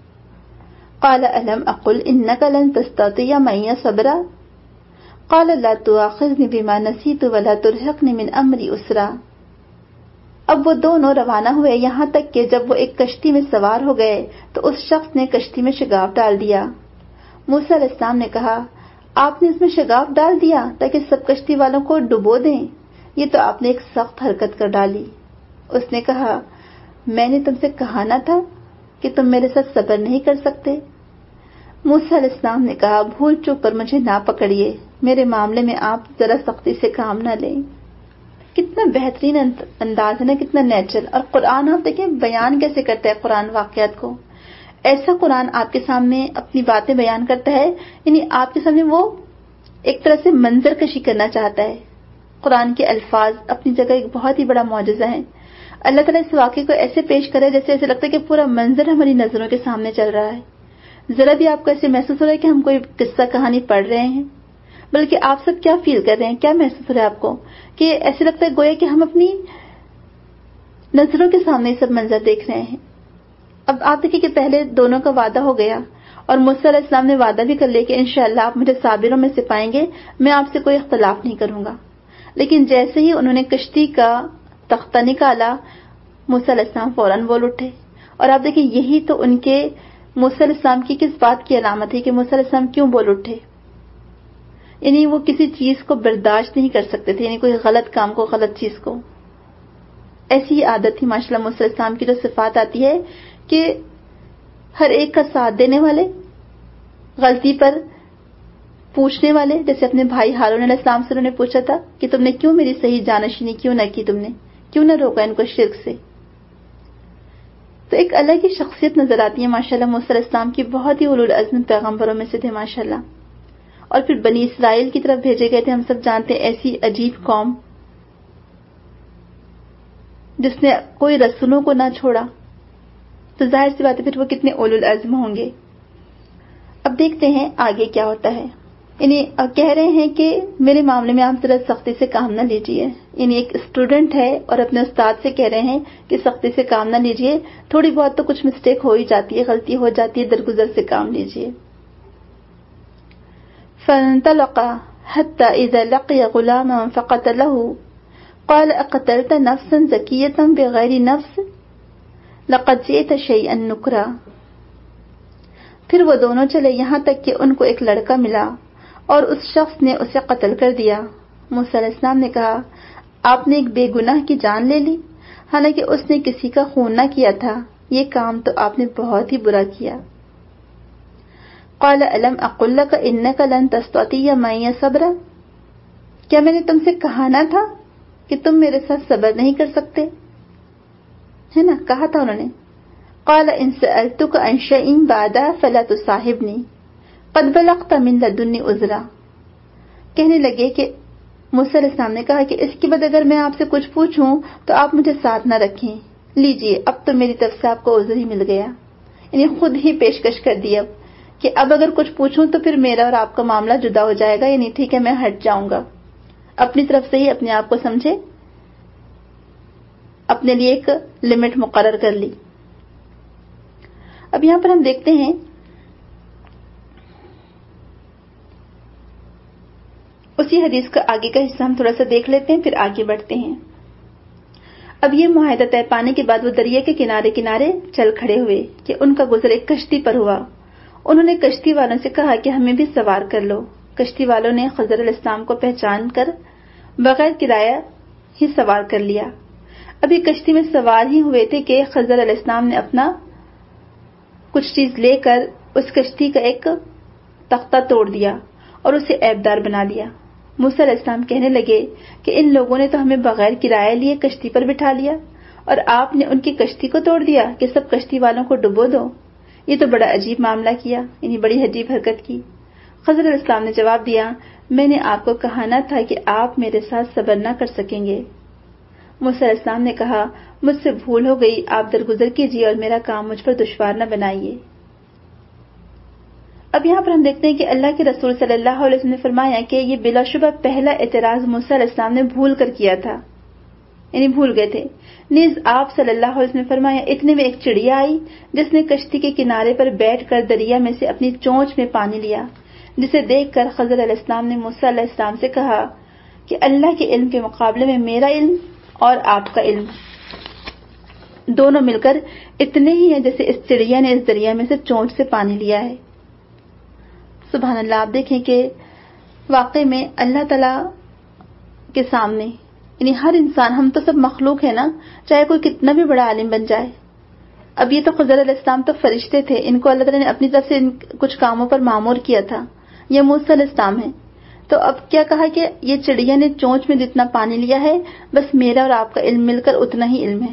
قال الم اقل انك لن تستطيع معي صبرا قال لا تؤاخذني بما نسيت ولا ترهقني من امري اسرا۔ اب وہ دونوں روانہ ہوئے یہاں تک کہ جب وہ ایک کشتی میں سوار ہو گئے تو اس شخص نے کشتی میں شگاف ڈال دیا۔ موسیٰ علیہ السلام نے کہا آپ نے اس میں شگاف ڈال دیا تاکہ سب کشتی والوں کو ڈبو دیں، یہ تو آپ نے ایک سخت حرکت کر ڈالی۔ اس نے کہا میں نے تم سے کہا نہ تھا کہ تم میرے ساتھ صبر نہیں کر سکتے؟ موسیٰ علیہ السلام نے کہا بھول چوک پر مجھے نہ پکڑیے، میرے معاملے میں آپ ذرا سختی سے کام نہ لیں۔ کتنا بہترین انداز ہے نا، کتنا نیچرل۔ اور قرآن آپ دیکھیں بیان کیسے کرتا ہے قرآن واقعات کو، ایسا قرآن آپ کے سامنے اپنی باتیں بیان کرتا ہے، یعنی آپ کے سامنے وہ ایک طرح سے منظر کشی کرنا چاہتا ہے۔ قرآن کے الفاظ اپنی جگہ ایک بہت ہی بڑا معجزہ ہے۔ اللہ تعالیٰ اس واقعے کو ایسے پیش کرے جیسے ایسے لگتا ہے کہ پورا منظر ہماری نظروں کے سامنے چل رہا ہے۔ ذرا بھی آپ کو ایسے محسوس ہو رہا ہے کہ ہم کوئی قصہ کہانی پڑھ رہے ہیں، بلکہ آپ سب کیا فیل کر رہے ہیں، کیا محسوس ہو رہا ہے آپ کو کہ ایسے لگتا ہے گویا کہ ہم اپنی نظروں کے سامنے سب منظر دیکھ رہے ہیں۔ اب آپ دیکھیں کہ پہلے دونوں کا وعدہ ہو گیا اور موسیٰ علیہ السلام نے وعدہ بھی کر لیا کہ انشاءاللہ آپ مجھے صابروں میں سے پائیں گے، میں آپ سے کوئی اختلاف نہیں کروں گا۔ لیکن جیسے ہی انہوں نے کشتی کا تختہ نکالا موسیٰ علیہ السلام فوراً بول اٹھے۔ اور آپ دیکھیں یہی تو ان کے موسیٰ علیہ السلام کی کس بات کی علامت ہے کہ موسیٰ علیہ السلام کیوں بول اٹھے، یعنی وہ کسی چیز کو برداشت نہیں کر سکتے تھے، یعنی کوئی غلط کام کو، غلط چیز کو۔ ایسی ہی عادت تھی ماشاءاللہ موسیٰ علیہ السلام کی جو صفات آتی ہے کہ ہر ایک کا ساتھ دینے والے، غلطی پر پوچھنے والے، جیسے اپنے بھائی ہارون علیہ السلام سے انہوں نے پوچھا تھا کہ تم نے کیوں میری صحیح جانشینی کیوں نہ کی، تم نے کیوں نہ روکا ان کو شرک سے۔ تو تو ایک الگ ہی شخصیت نظر آتی ہے ماشاءاللہ موسیٰ علیہ السلام کی، بہت ہی اولو العزم پیغمبروں میں سے تھے ماشاءاللہ. اور پھر بنی اسرائیل کی طرف بھیجے گئے تھے. ہم سب جانتے ہیں ایسی عجیب قوم جس نے کوئی رسولوں کو نہ چھوڑا، تو ظاہر سی بات ہے پھر وہ کتنے اولو العزم ہوں گے. اب دیکھتے ہیں آگے کیا ہوتا ہے. یعنی کہہ رہے ہیں کہ میرے معاملے میں آپ ذرا سختی سے کام نہ لیجیے. یعنی ایک اسٹوڈنٹ ہے اور اپنے استاد سے کہہ رہے ہیں کہ سختی سے کام نہ لیجیے، تھوڑی بہت تو کچھ مسٹیک ہو ہی جاتی ہے، غلطی ہو جاتی ہے، درگزر سے کام لیجیے. فانطلقا حتى اذا لقي غلاما فقتله قال اقتلت نفسا زكية بغير نفس لقد جئت شيئا نكرا. پھر وہ دونوں چلے یہاں تک کہ ان کو ایک لڑکا ملا اور اس شخص نے اسے قتل کر دیا. موسیٰ علیہ السلام نے کہا آپ نے ایک بے گناہ کی جان لے لی، حالانکہ اس نے کسی کا خون نہ کیا تھا. یہ کام تو آپ نے بہت ہی برا کیا. قال الم اقل لك انك لن تستطيع معي صبرا. کیا میں نے تم سے کہا نہ تھا کہ تم میرے ساتھ صبر نہیں کر سکتے؟ ہے نا، کہا تھا انہوں نے. قال ان سألتك عن شيء بعد فلا تصاحبني قد بلغت من لدني عذرا. کہنے لگے کہ موسیٰ علیہ السلام نے کہا کہ اس کے بعد اگر میں آپ سے کچھ پوچھوں تو آپ مجھے ساتھ نہ رکھیں. لیجئے اب تو میری طرف سے آپ کو عذر ہی مل گیا. یعنی خود ہی پیشکش کر دی اب کہ اب اگر کچھ پوچھوں تو پھر میرا اور آپ کا معاملہ جدا ہو جائے گا. یعنی ٹھیک ہے میں ہٹ جاؤں گا. اپنی طرف سے ہی اپنے آپ کو سمجھے، اپنے لیے ایک لمٹ مقرر کر لی. اب یہاں پر ہم دیکھتے ہیں اسی حدیث کا آگے کا حصہ ہم تھوڑا سا دیکھ لیتے ہیں، پھر آگے بڑھتے ہیں. اب یہ معاہدہ طے پانے کے بعد وہ دریا کے کنارے کنارے چل کھڑے ہوئے کہ ان کا گزر ایک کشتی پر ہوا. انہوں نے کشتی والوں سے کہا کہ ہمیں بھی سوار کر لو. کشتی والوں نے خضر علیہ السلام کو پہچان کر بغیر کرایہ ہی سوار کر لیا. ابھی کشتی میں سوار ہی ہوئے تھے کہ خضر علیہ السلام نے اپنا کچھ چیز لے کر اس کشتی کا ایک تختہ توڑ دیا اور اسے عیبدار بنا دیا. موسیٰ علیہ السلام کہنے لگے کہ ان لوگوں نے تو ہمیں بغیر کرایہ لیے کشتی پر بٹھا لیا اور آپ نے ان کی کشتی کو توڑ دیا کہ سب کشتی والوں کو ڈبو دو. یہ تو بڑا عجیب معاملہ کیا، یعنی بڑی عجیب حرکت کی. خضر علیہ السلام نے جواب دیا میں نے آپ کو کہا نہ تھا کہ آپ میرے ساتھ صبر نہ کر سکیں گے. موسیٰ علیہ السلام نے کہا مجھ سے بھول ہو گئی، آپ درگزر کیجیے اور میرا کام مجھ پر دشوار نہ بنائیے. اب یہاں پر ہم دیکھتے ہیں کہ اللہ کے رسول صلی اللہ علیہ وسلم نے فرمایا کہ یہ بلا شبہ پہلا اعتراض موسیٰ علیہ السلام نے بھول کر کیا تھا، یعنی بھول گئے تھے. نیز آپ صلی اللہ علیہ وسلم نے فرمایا اتنے میں ایک چڑیا آئی جس نے کشتی کے کنارے پر بیٹھ کر دریا میں سے اپنی چونچ میں پانی لیا، جسے دیکھ کر خضر علیہ السلام نے موسیٰ علیہ السلام سے کہا کہ اللہ کے علم کے مقابلے میں میرا علم اور آپ کا علم دونوں مل کر اتنے ہی ہیں جیسے اس چڑیا نے اس دریا میں سے چونچ سے پانی لیا ہے. سبحان اللہ. آپ دیکھیں کہ واقع میں اللہ تعالی کے سامنے یعنی ہر انسان، ہم تو سب مخلوق ہیں نا، چاہے کوئی کتنا بھی بڑا عالم بن جائے. اب یہ تو خضر علیہ السلام تو فرشتے تھے، ان کو اللہ تعالی نے اپنی طرف سے کچھ کاموں پر مامور کیا تھا. یہ موسیٰ علیہ السلام ہے، تو اب کیا کہا کہ یہ چڑیا نے چونچ میں جتنا پانی لیا ہے بس میرا اور آپ کا علم مل کر اتنا ہی علم ہے.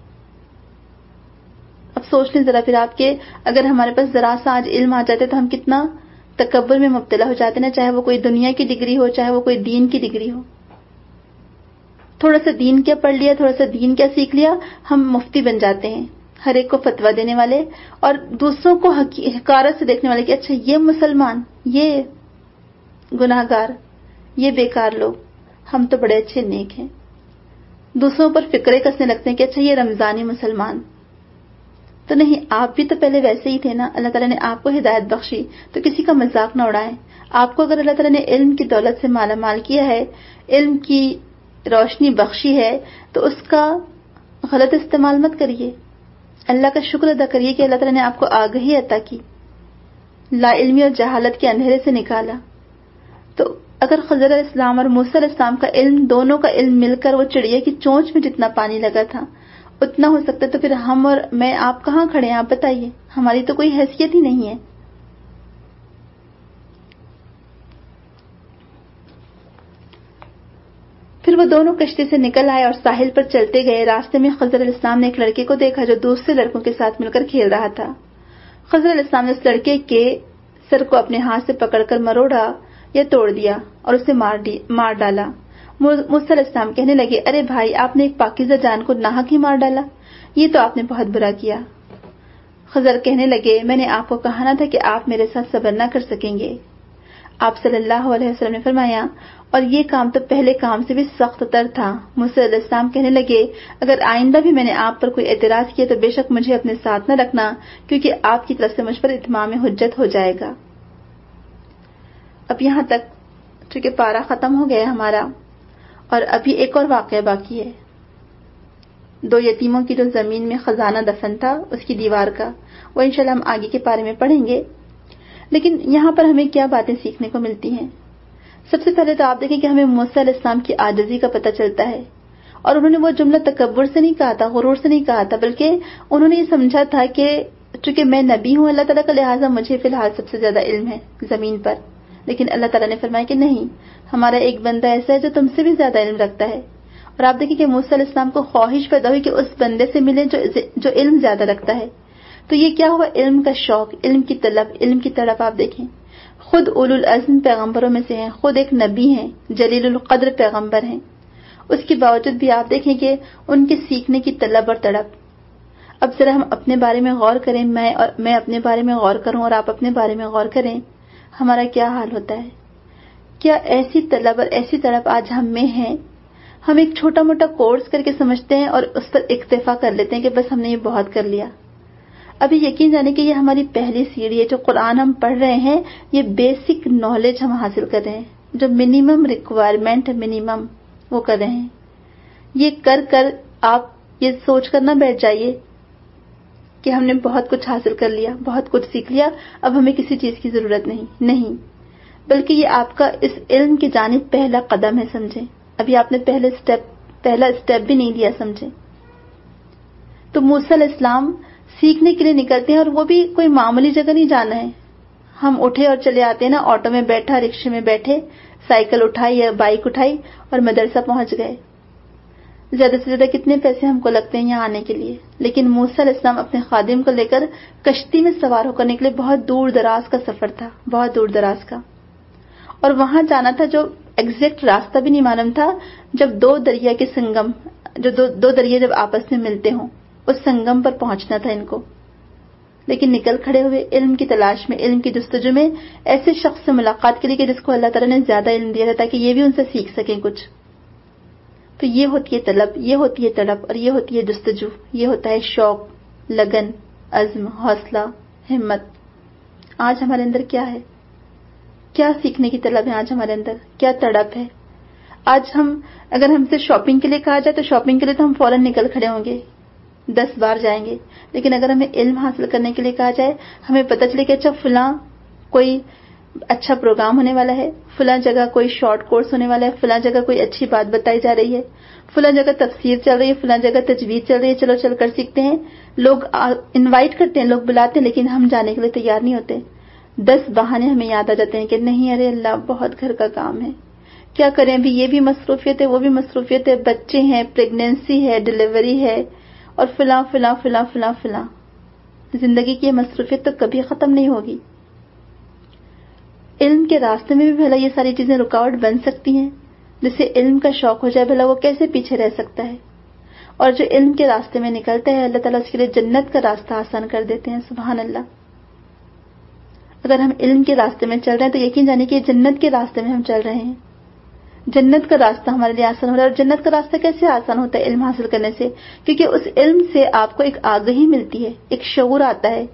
اب سوچ لیں ذرا پھر آپ کے اگر ہمارے پاس ذرا سا آج علم آ جاتے تو ہم کتنا تکبر میں مبتلا ہو جاتے نا، چاہے وہ کوئی دنیا کی ڈگری ہو چاہے وہ کوئی دین کی ڈگری ہو. تھوڑا سا دین کیا پڑھ لیا، تھوڑا سا دین کیا سیکھ لیا، ہم مفتی بن جاتے ہیں، ہر ایک کو فتویٰ دینے والے اور دوسروں کو حقارت سے دیکھنے والے کہ اچھا یہ مسلمان، یہ گناہگار، یہ بیکار لوگ، ہم تو بڑے اچھے نیک ہیں. دوسروں پر فکرے کسنے لگتے ہیں کہ اچھا یہ رمضانی مسلمان. تو نہیں، آپ بھی تو پہلے ویسے ہی تھے نا. اللہ تعالیٰ نے آپ کو ہدایت بخشی تو کسی کا مذاق نہ اڑائیں. آپ کو اگر اللہ تعالیٰ نے علم کی دولت سے مالا مال کیا ہے، علم کی روشنی بخشی ہے، تو اس کا غلط استعمال مت کریے. اللہ کا شکر ادا کریے کہ اللہ تعالیٰ نے آپ کو آگاہی عطا کی، لا علمی اور جہالت کے اندھیرے سے نکالا. تو اگر خضر علیہ السلام اور موسیٰ علیہ السلام کا علم، دونوں کا علم مل کر وہ چڑیا کی چونچ میں جتنا پانی لگا تھا اتنا ہو سکتا ہے، تو پھر ہم اور میں آپ کہاں کھڑے ہیں؟ آپ بتائیے، ہماری تو کوئی حیثیت ہی نہیں ہے. پھر وہ وہ دونوں کشتی سے نکل آئے اور ساحل پر چلتے گئے، راستے میں خضر علیہ السلام نے ایک لڑکے کو دیکھا جو دوسرے لڑکوں کے ساتھ مل کر کھیل رہا تھا۔ خضر علیہ السلام نے اس لڑکے کے سر کو اپنے ہاتھ سے پکڑ کر مروڑا یا توڑ دیا اور اسے مار, مار ڈالا۔ موسیٰ علیہ السلام کہنے لگے، ارے بھائی، آپ نے ایک پاکیزہ جان کو ناحق ہی مار ڈالا، یہ تو آپ نے بہت برا کیا۔ خضر کہنے لگے، میں نے آپ کو کہا نہ تھا کہ آپ میرے ساتھ صبر نہ کر سکیں گے۔ آپ صلی اللہ علیہ وسلم نے فرمایا، اور یہ کام تو پہلے کام سے بھی سخت تر تھا۔ موسیٰ علیہ السلام کہنے لگے، اگر آئندہ بھی میں نے آپ پر کوئی اعتراض کیا تو بے شک مجھے اپنے ساتھ نہ رکھنا، کیونکہ آپ کی طرف سے مجھ پر اتمام حجت ہو جائے گا۔ اب یہاں تک چونکہ پارہ ختم ہو گیا ہمارا، اور ابھی ایک اور واقعہ باقی ہے، دو یتیموں کی جو زمین میں خزانہ دفن تھا اس کی دیوار کا، وہ انشاءاللہ ہم آگے کے پارے میں پڑھیں گے۔ لیکن یہاں پر ہمیں کیا باتیں سیکھنے کو ملتی ہیں؟ سب سے پہلے تو آپ دیکھیں کہ ہمیں موسیٰ علیہ السلام کی عاجزی کا پتہ چلتا ہے، اور انہوں نے وہ جملہ تکبر سے نہیں کہا تھا، غرور سے نہیں کہا تھا، بلکہ انہوں نے یہ سمجھا تھا کہ چونکہ میں نبی ہوں اللہ تعالیٰ کا، لہٰذا مجھے فی الحال سب سے زیادہ علم ہے زمین پر۔ لیکن اللہ تعالیٰ نے فرمایا کہ نہیں، ہمارا ایک بندہ ایسا ہے جو تم سے بھی زیادہ علم رکھتا ہے۔ اور آپ دیکھیں کہ موسیٰ علیہ السلام کو خواہش پیدا ہوئی کہ اس بندے سے ملیں جو جو علم زیادہ رکھتا ہے۔ تو یہ کیا ہوا؟ علم کا شوق، علم کی طلب، علم کی طرف۔ آپ دیکھیں خود اولو العزم پیغمبروں میں سے ہیں، خود ایک نبی ہیں، جلیل القدر پیغمبر ہیں، اس کے باوجود بھی آپ دیکھیں کہ ان کے سیکھنے کی طلب اور تڑپ۔ اب ذرا ہم اپنے بارے میں غور کریں، میں اور میں اپنے بارے میں غور کروں اور آپ اپنے بارے میں غور کریں، ہمارا کیا حال ہوتا ہے؟ کیا ایسی طلب اور ایسی تڑپ آج ہم میں ہے؟ ہم ایک چھوٹا موٹا کورس کر کے سمجھتے ہیں اور اس پر اکتفا کر لیتے ہیں کہ بس ہم نے یہ بہت کر لیا۔ ابھی یقین جانے کہ یہ ہماری پہلی سیڑھی ہے، جو قرآن ہم پڑھ رہے ہیں، یہ بیسک نالج ہم حاصل کر رہے ہیں، جو منیمم ریکوائرمنٹ ہے، منیمم وہ کر رہے ہیں۔ یہ کر کر آپ یہ سوچ کر نہ بیٹھ جائیے کہ ہم نے بہت کچھ حاصل کر لیا، بہت کچھ سیکھ لیا، اب ہمیں کسی چیز کی ضرورت نہیں نہیں بلکہ یہ آپ کا اس علم کی جانب پہلا قدم ہے، سمجھیں۔ ابھی آپ نے پہلے سٹیپ پہلا سٹیپ بھی نہیں لیا، سمجھیں۔ تو موسیٰ علیہ السلام سیکھنے کے لیے نکلتے ہیں، اور وہ بھی کوئی معمولی جگہ نہیں جانا ہے۔ ہم اٹھے اور چلے آتے ہیں نا، آٹو میں بیٹھا، رکشے میں بیٹھے، سائیکل اٹھائی یا بائک اٹھائی اور مدرسہ پہنچ گئے۔ زیادہ سے زیادہ کتنے پیسے ہم کو لگتے ہیں یہاں آنے کے لیے؟ لیکن موسیٰ علیہ السلام اپنے خادم کو لے کر کشتی میں سوار ہو کر نکلے، بہت دور دراز کا سفر تھا، بہت دور دراز کا، اور وہاں جانا تھا جو ایگزیکٹ راستہ بھی نہیں معلوم تھا، جب دو دریا کے سنگم، جو دو, دو دریا جب آپس میں ملتے ہوں، اس سنگم پر پہنچنا تھا ان کو۔ لیکن نکل کھڑے ہوئے علم کی تلاش میں، علم کی جستجو میں، ایسے شخص سے ملاقات کے لیے کہ جس کو اللہ تعالیٰ نے زیادہ علم دیا تھا تاکہ یہ بھی ان سے سیکھ سکیں کچھ۔ تو یہ ہوتی ہے طلب، یہ ہوتی ہے تڑپ، اور یہ ہوتی ہے جستجو، یہ ہوتا ہے شوق، لگن، عزم، حوصلہ، ہمت۔ آج ہمارے اندر کیا ہے؟ کیا سیکھنے کی طلب ہے آج ہمارے اندر؟ کیا تڑپ ہے؟ آج ہم اگر ہم سے شاپنگ کے لیے کہا جائے تو شاپنگ کے لیے تو ہم فوراً نکل کھڑے ہوں گے، دس بار جائیں گے۔ لیکن اگر ہمیں علم حاصل کرنے کے لیے کہا جائے، ہمیں پتہ چلے کہ اچھا فلاں کوئی اچھا پروگرام ہونے والا ہے، فلاں جگہ کوئی شارٹ کورس ہونے والا ہے، فلاں جگہ کوئی اچھی بات بتائی جا رہی ہے، فلاں جگہ تفسیر چل رہی ہے، فلاں جگہ تجوید چل رہی ہے، چلو چل کر سیکھتے ہیں۔ لوگ انوائٹ کرتے ہیں، لوگ بلاتے ہیں، لیکن ہم جانے کے لیے تیار نہیں ہوتے۔ دس بہانے ہمیں یاد آ جاتے ہیں کہ نہیں، ارے اللہ بہت گھر کا کام ہے، کیا کریں، ابھی یہ بھی مصروفیت ہے، وہ بھی مصروفیت ہے، بچے ہیں، پریگنینسی ہے، ڈلیوری ہے، اور فلاں فلاں فلاں فلاں فلاں۔ زندگی کی یہ مصروفیت تو کبھی ختم نہیں ہوگی۔ علم کے راستے میں بھی بھلا یہ ساری چیزیں رکاوٹ بن سکتی ہیں؟ جسے علم کا شوق ہو جائے بھلا وہ کیسے پیچھے رہ سکتا ہے؟ اور جو علم کے راستے میں نکلتا ہے اللہ تعالیٰ اس کے لیے جنت کا راستہ آسان کر دیتے ہیں، سبحان اللہ۔ اگر ہم علم کے راستے میں چل رہے ہیں تو یقین جانے کہ جنت کے راستے میں ہم چل رہے ہیں، جنت کا راستہ ہمارے لیے آسان ہو رہا ہے۔ اور جنت کا راستہ کیسے آسان ہوتا ہے؟ علم حاصل کرنے سے، کیونکہ اس علم سے آپ کو ایک آگہی ملتی ہے، ایک شعور آتا ہے،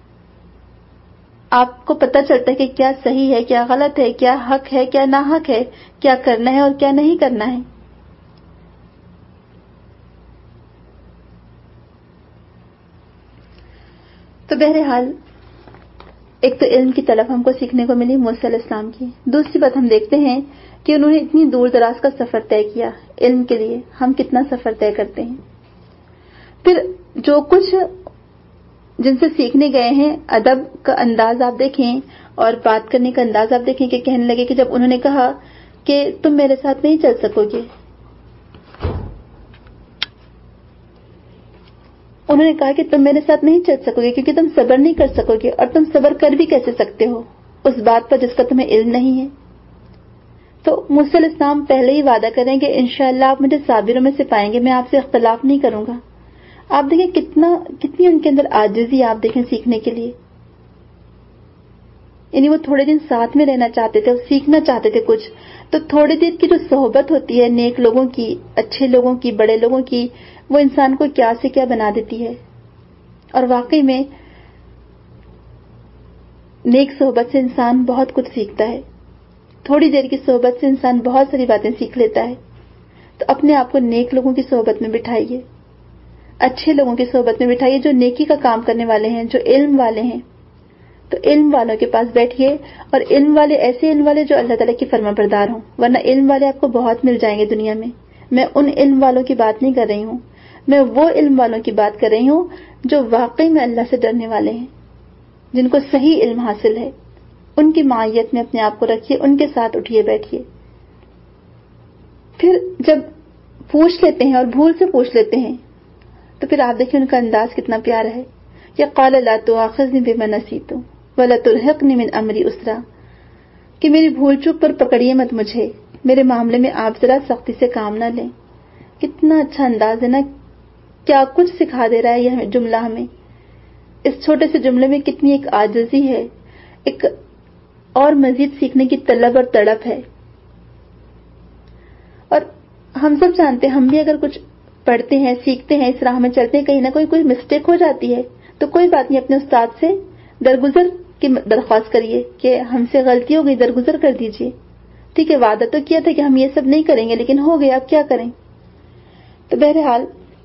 آپ کو پتہ چلتا ہے کہ کیا صحیح ہے، کیا غلط ہے، کیا حق ہے، کیا ناحق ہے، کیا کرنا ہے اور کیا نہیں کرنا ہے۔ تو بہرحال ایک تو علم کی طلب ہم کو سیکھنے کو ملی موسیٰ علیہ السلام کی۔ دوسری بات ہم دیکھتے ہیں کہ انہوں نے اتنی دور دراز کا سفر طے کیا علم کے لیے، ہم کتنا سفر طے کرتے ہیں؟ پھر جو کچھ جن سے سیکھنے گئے ہیں، ادب کا انداز آپ دیکھیں اور بات کرنے کا انداز آپ دیکھیں کہ کہنے لگے کہ جب انہوں نے کہا کہ تم میرے ساتھ نہیں چل سکو گے، انہوں نے کہا کہ تم میرے ساتھ نہیں چل سکو گے کیونکہ تم صبر نہیں کر سکو گے، اور تم صبر کر بھی کیسے سکتے ہو اس بات پر جس کا تمہیں علم نہیں ہے۔ تو موسیٰ علیہ السلام پہلے ہی وعدہ کریں کہ انشاءاللہ آپ مجھے صابروں میں سے پائیں گے، میں آپ سے اختلاف نہیں کروں گا۔ آپ دیکھیں کتنا کتنی ان کے اندر عاجزی، آپ دیکھیں سیکھنے کے لیے، یعنی وہ تھوڑے دن ساتھ میں رہنا چاہتے تھے، سیکھنا چاہتے تھے کچھ، تو تھوڑی دیر کی جو صحبت ہوتی ہے نیک لوگوں کی، اچھے لوگوں کی، بڑے لوگوں کی، وہ انسان کو کیا سے کیا بنا دیتی ہے۔ اور واقعی میں نیک صحبت سے انسان بہت کچھ سیکھتا ہے، تھوڑی دیر کی صحبت سے انسان بہت ساری باتیں سیکھ لیتا ہے۔ تو اپنے آپ کو نیک لوگوں کی صحبت میں بٹھائیے، اچھے لوگوں کی صحبت میں بٹھائیے، جو نیکی کا کام کرنے والے ہیں، جو علم والے ہیں۔ تو علم والوں کے پاس بیٹھیے، اور علم والے ایسے علم والے جو اللہ تعالیٰ کی فرما بردار ہوں، ورنہ علم والے آپ کو بہت مل جائیں گے دنیا میں۔ میں ان علم والوں کی بات نہیں کر رہی ہوں، میں وہ علم والوں کی بات کر رہی ہوں جو واقعی میں اللہ سے ڈرنے والے ہیں، جن کو صحیح علم حاصل ہے۔ ان کی معیت میں اپنے آپ کو رکھیے، ان کے ساتھ اٹھیے بیٹھیے۔ پھر جب پوچھ لیتے ہیں اور بھول سے پوچھ لیتے ہیں تو پھر آپ دیکھیں ان کا انداز کتنا پیارا ہے کہ قال لا تؤاخذنی بما نسیت ولا ترهقنی من امری اسرا، کہ میری بھول چوک پر پکڑیے مت مجھے، میرے معاملے میں آپ ذرا سختی سے کام نہ لیں۔ کتنا اچھا انداز ہے نا، کیا کچھ سکھا دے رہا ہے یہ جملہ ہمیں۔ اس چھوٹے سے جملے میں کتنی ایک عاجزی ہے، ایک اور مزید سیکھنے کی طلب اور تڑپ ہے۔ اور ہم سب جانتے ہیں، ہم بھی اگر کچھ پڑھتے ہیں، سیکھتے ہیں، اس راہ میں چلتے ہیں، کہیں نہ کوئی کوئی مسٹیک ہو جاتی ہے تو کوئی بات نہیں، اپنے استاد سے درگزر کی درخواست کریے کہ ہم سے غلطی ہو گئی، درگزر کر دیجیے۔ ٹھیک ہے، وعدہ تو کیا تھا کہ ہم یہ سب نہیں کریں گے، لیکن ہو گیا، اب کیا کریں۔ تو بہرحال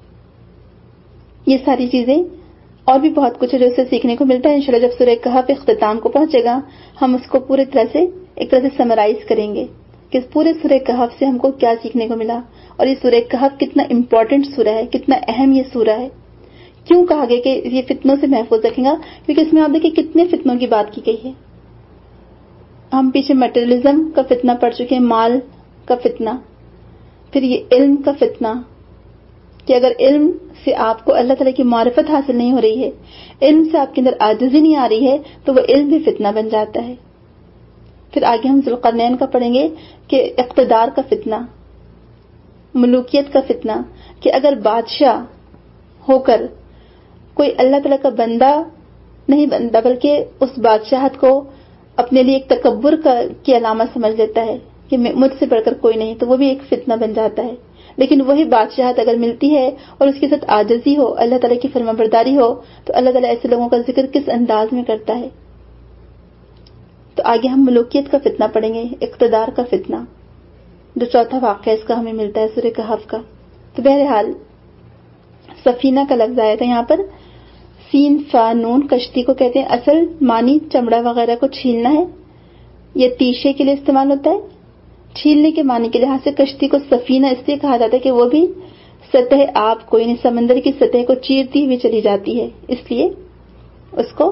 یہ ساری چیزیں اور بھی بہت کچھ ہے جو اس سے سیکھنے کو ملتا ہے۔ انشاءاللہ جب سورہ کہف اختتام کو پہنچے گا، ہم اس کو پوری طرح سے ایک طرح سے سمرائز کریں گے کہ اس پورے سورہ کہف سے ہم کو کیا سیکھنے کو ملا، اور یہ سورہ کہف کتنا امپورٹنٹ سورہ ہے، کتنا اہم یہ سورہ ہے۔ کیوں کہا گیا کہ یہ فتنوں سے محفوظ رکھے گا؟ کیونکہ اس میں آپ دیکھیں کتنے فتنوں کی بات کی گئی ہے۔ ہم پیچھے مٹیریلزم کا فتنہ پڑھ چکے ہیں، مال کا فتنہ، پھر یہ علم کا فتنہ کہ اگر علم سے آپ کو اللہ تعالیٰ کی معرفت حاصل نہیں ہو رہی ہے، علم سے آپ کے اندر عاجزی نہیں آ رہی ہے، تو وہ علم بھی فتنہ بن جاتا ہے۔ پھر آگے ہم ذوالقرنین کا پڑھیں گے کہ اقتدار کا فتنہ، ملوکیت کا فتنہ، کہ اگر بادشاہ ہو کر کوئی اللہ تعالیٰ کا بندہ نہیں بنتا بلکہ اس بادشاہت کو اپنے لیے ایک تکبر کا کی علامت سمجھ لیتا ہے کہ مجھ سے بڑھ کر کوئی نہیں، تو وہ بھی ایک فتنہ بن جاتا ہے۔ لیکن وہی بادشاہت اگر ملتی ہے اور اس کے ساتھ عاجزی ہو، اللہ تعالیٰ کی فرما برداری ہو، تو اللہ تعالیٰ ایسے لوگوں کا ذکر کس انداز میں کرتا ہے۔ تو آگے ہم ملوکیت کا فتنہ پڑھیں گے، اقتدار کا فتنہ، جو چوتھا واقعہ اس کا ہمیں ملتا ہے سورہ کہف کا۔ تو بہرحال سفینہ کا لفظ آیا تھا یہاں پر، سین فا نون، کشتی کو کہتے ہیں، اصل معنی چمڑا وغیرہ کو چھیلنا ہے، یہ تیشے کے لیے استعمال ہوتا ہے۔ چھیلنے کے معنی کے لحاظ سے کشتی کو سفینہ اس لیے کہا جاتا ہے کہ وہ بھی سطح آب کو، یعنی سمندر کی سطح کو چیرتی ہوئی چلی جاتی ہے، اس لیے اس کو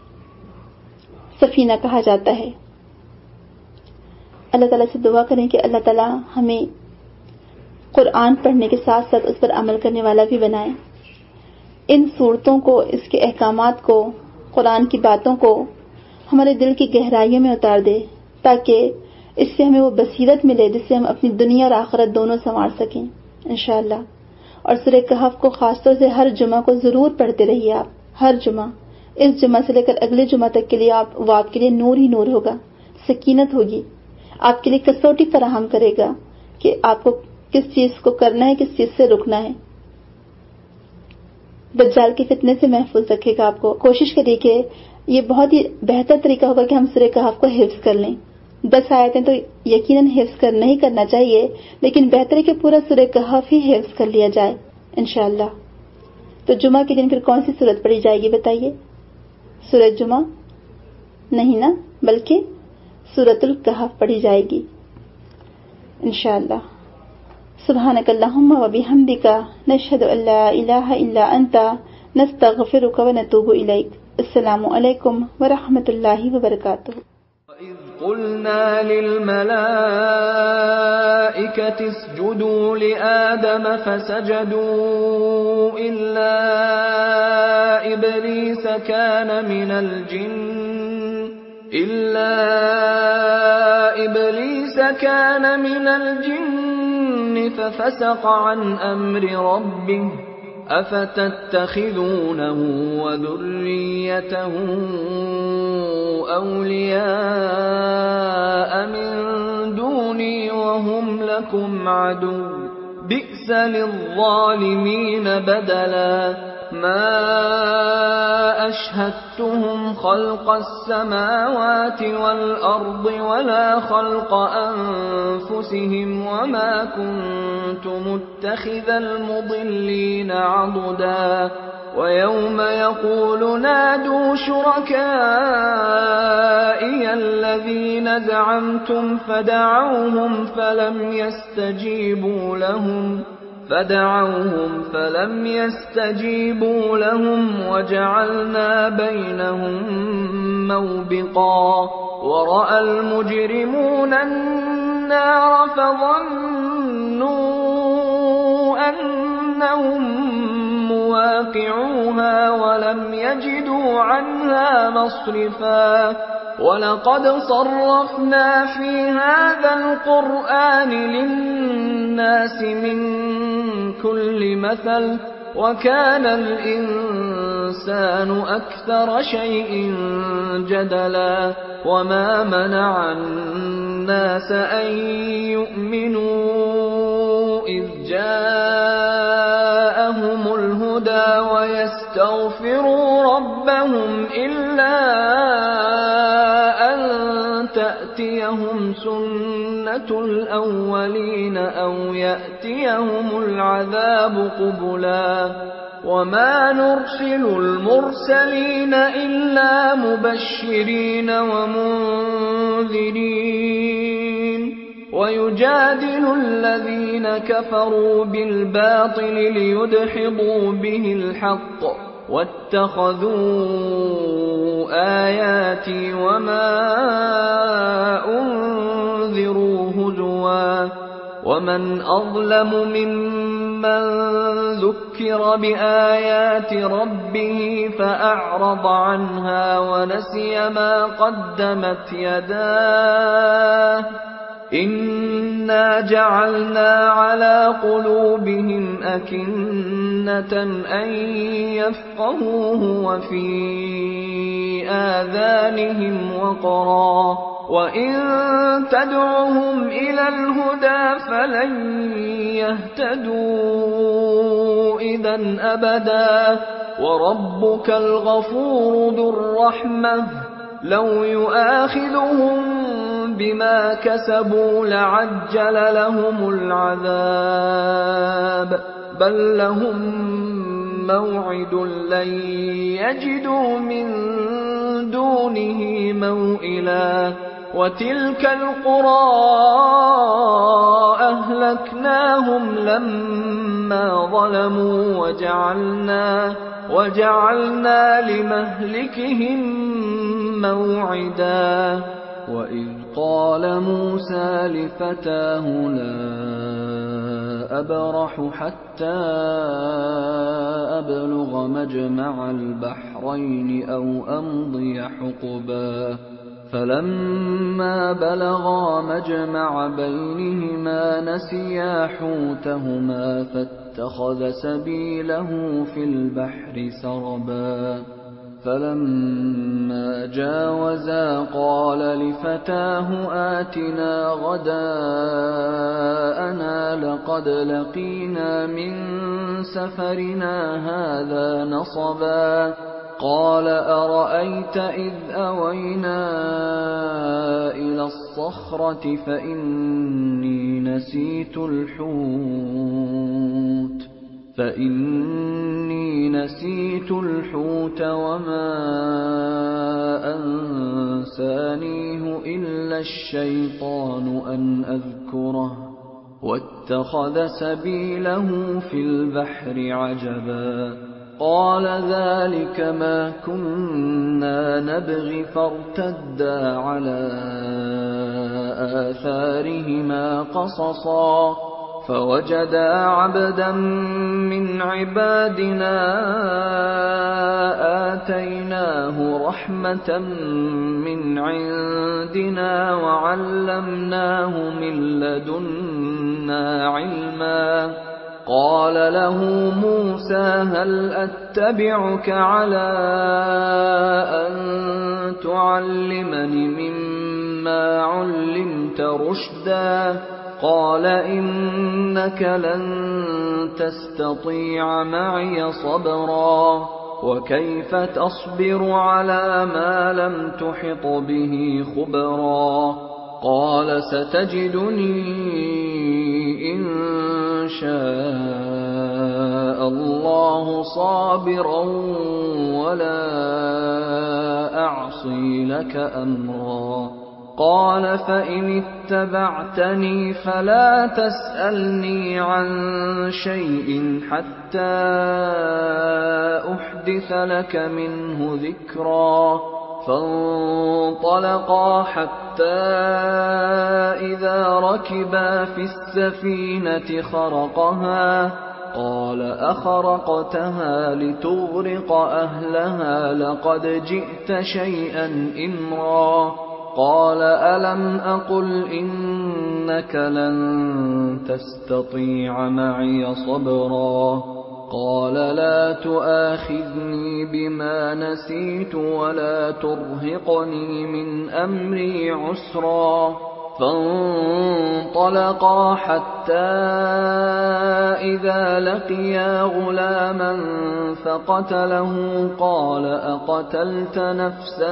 سفینہ کہا جاتا ہے۔ اللہ تعالیٰ سے دعا کریں کہ اللہ تعالیٰ ہمیں قرآن پڑھنے کے ساتھ ساتھ اس پر عمل کرنے والا بھی بنائے، ان صورتوں کو، اس کے احکامات کو، قرآن کی باتوں کو ہمارے دل کی گہرائیوں میں اتار دے، تاکہ اس سے ہمیں وہ بصیرت ملے جس سے ہم اپنی دنیا اور آخرت دونوں سنوار سکیں انشاءاللہ۔ اور سورہ کہف کو خاص طور سے ہر جمعہ کو ضرور پڑھتے رہیے آپ، ہر جمعہ، اس جمعہ سے لے کر اگلے جمعہ تک کے لیے آپ وہ آپ کے لیے نور ہی نور ہوگا، سکینت ہوگی، آپ کے لیے کسوٹی فراہم کرے گا کہ آپ کو کس چیز کو کرنا ہے، کس چیز سے رکنا ہے۔ دجال کے فتنے سے محفوظ رکھے گا آپ کو۔ کوشش کریے کہ یہ بہت ہی بہتر طریقہ ہوگا کہ ہم سورہ کہف کو حفظ کر لیں۔ دس آیتیں تو یقیناً حفظ کر نہیں کرنا چاہیے، لیکن بہتر ہے کہ پورا سورہ کہف ہی حفظ کر لیا جائے انشاءاللہ۔ تو جمعہ کے دن پھر کون سی سورت پڑھی جائے گی بتائیے؟ سورہ جمعہ نہیں نا، بلکہ سورۃ الکہف پڑھی جائے گی انشاءاللہ۔ سبحانک اللہم و بحمدک، نشہد ان لا الہ الا انت، نستغفرک و نتوب الیک۔ السلام علیکم ورحمۃ اللہ وبرکاتہ۔ وَإِذْ قُلْنَا لِلْمَلَائِكَةِ اسْجُدُوا لِآدَمَ فَسَجَدُوا إلا إبليس كان من الجن إلا إبليس كان من الجن ففسق عن أمر ربه أفتتخذونه وذريته أولياء من دوني وهم لكم عدو بئس للظالمين بدلا ما أشهدتهم خلق السماوات والأرض ولا خلق أنفسهم وما كنت متخذ المضلين عضدا ويوم يقول نادوا شركائي الذين زعمتم فدعوهم فلم يستجيبوا لهم فدعوهم فلم يستجيبوا لهم وجعلنا بينهم موبقا ورأى المجرمون النار فظنوا أنهم مواقعوها ولم يجدوا عنها مصرفا ولقد صرفنا في هذا القرآن للناس من كل مثل وكان الإنسان أكثر شيء جدلا وما منع الناس أن يؤمنوا إذ جاءهم الهدى ويستغفروا ربهم إلا أن تأتيهم سنة الأولين أو يأتيهم العذاب قبلا وما نرسل المرسلين إلا مبشرين ومنذرين ويجادل الذين كفروا بالباطل ليدحضوا به الحق واتخذوا آياتي وما أنذروا هزوا ومن أظلم ممن ذكر بآيات ربه فأعرض عنها ونسي ما قدمت يداه إنا جعلنا على قلوبهم أكنة أن يفقهوه وفي آذانهم وقرا وإن تدعهم إلى الهدى فلن يهتدوا إذا أبدا وربك الغفور ذو الرحمة لو يؤاخذهم بما كسبوا لعجل لهم العذاب بل لهم موعد لن يجدوا من دونه موئلا وتلك القرى أهلكناهم لما ظلموا وجعلنا وجعلنا لمهلكهم موعدا وإذ قال موسى لفتاه لا أبرح حتى أبلغ مجمع البحرين أو أمضي حقبا فلما بلغا مجمع بينهما نسيا حوتهما فاتخذ سبيله في البحر سربا فلما جاوزا قال لفتاه آتنا غداءنا لقد لقينا من سفرنا هذا نصبا قال أرأيت إذ أوينا إلى الصخرة فإني نسيت الحوت فإني نسيت الحوت وما أنسانيه إلا الشيطان أن أذكره واتخذ سبيله في البحر عجبا قال ذلك ما كنا نبغي فارتدا على آثارهما قصصا فوجدا عبدا من عبادنا آتيناه رحمة من عندنا وعلمناه من لدنا علما. قال له موسى هل أتبعك على أن تعلمني مما علمت رشدا؟ قال إنك لن تستطيع معي صبرا وكيف تصبر على ما لم تحط به خبرا. قال ستجدني إن شاء الله صابرا ولا أعصي لك أمرا. قال فإن اتبعتني فلا تسألني عن شيء حتى أحدث لك منه ذكرا. فانطلقا حتى إذا ركبا في السفينة خرقها قال أخرقتها لتغرق أهلها لقد جئت شيئا إمرا. قال ألم أقل إنك لن تستطيع معي صبرا. قال لا تؤاخذني بما نسيت ولا ترهقني من أمري عسرا. فانطلقا حتى إذا لقيا غلاما فقتله قال أقتلت نفسا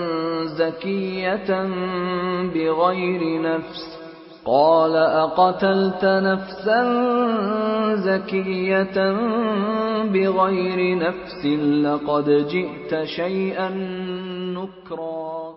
زكية بغير نفس قال أقتلت نفسا زكية بغير نفس لقد جئت شيئا نكرا.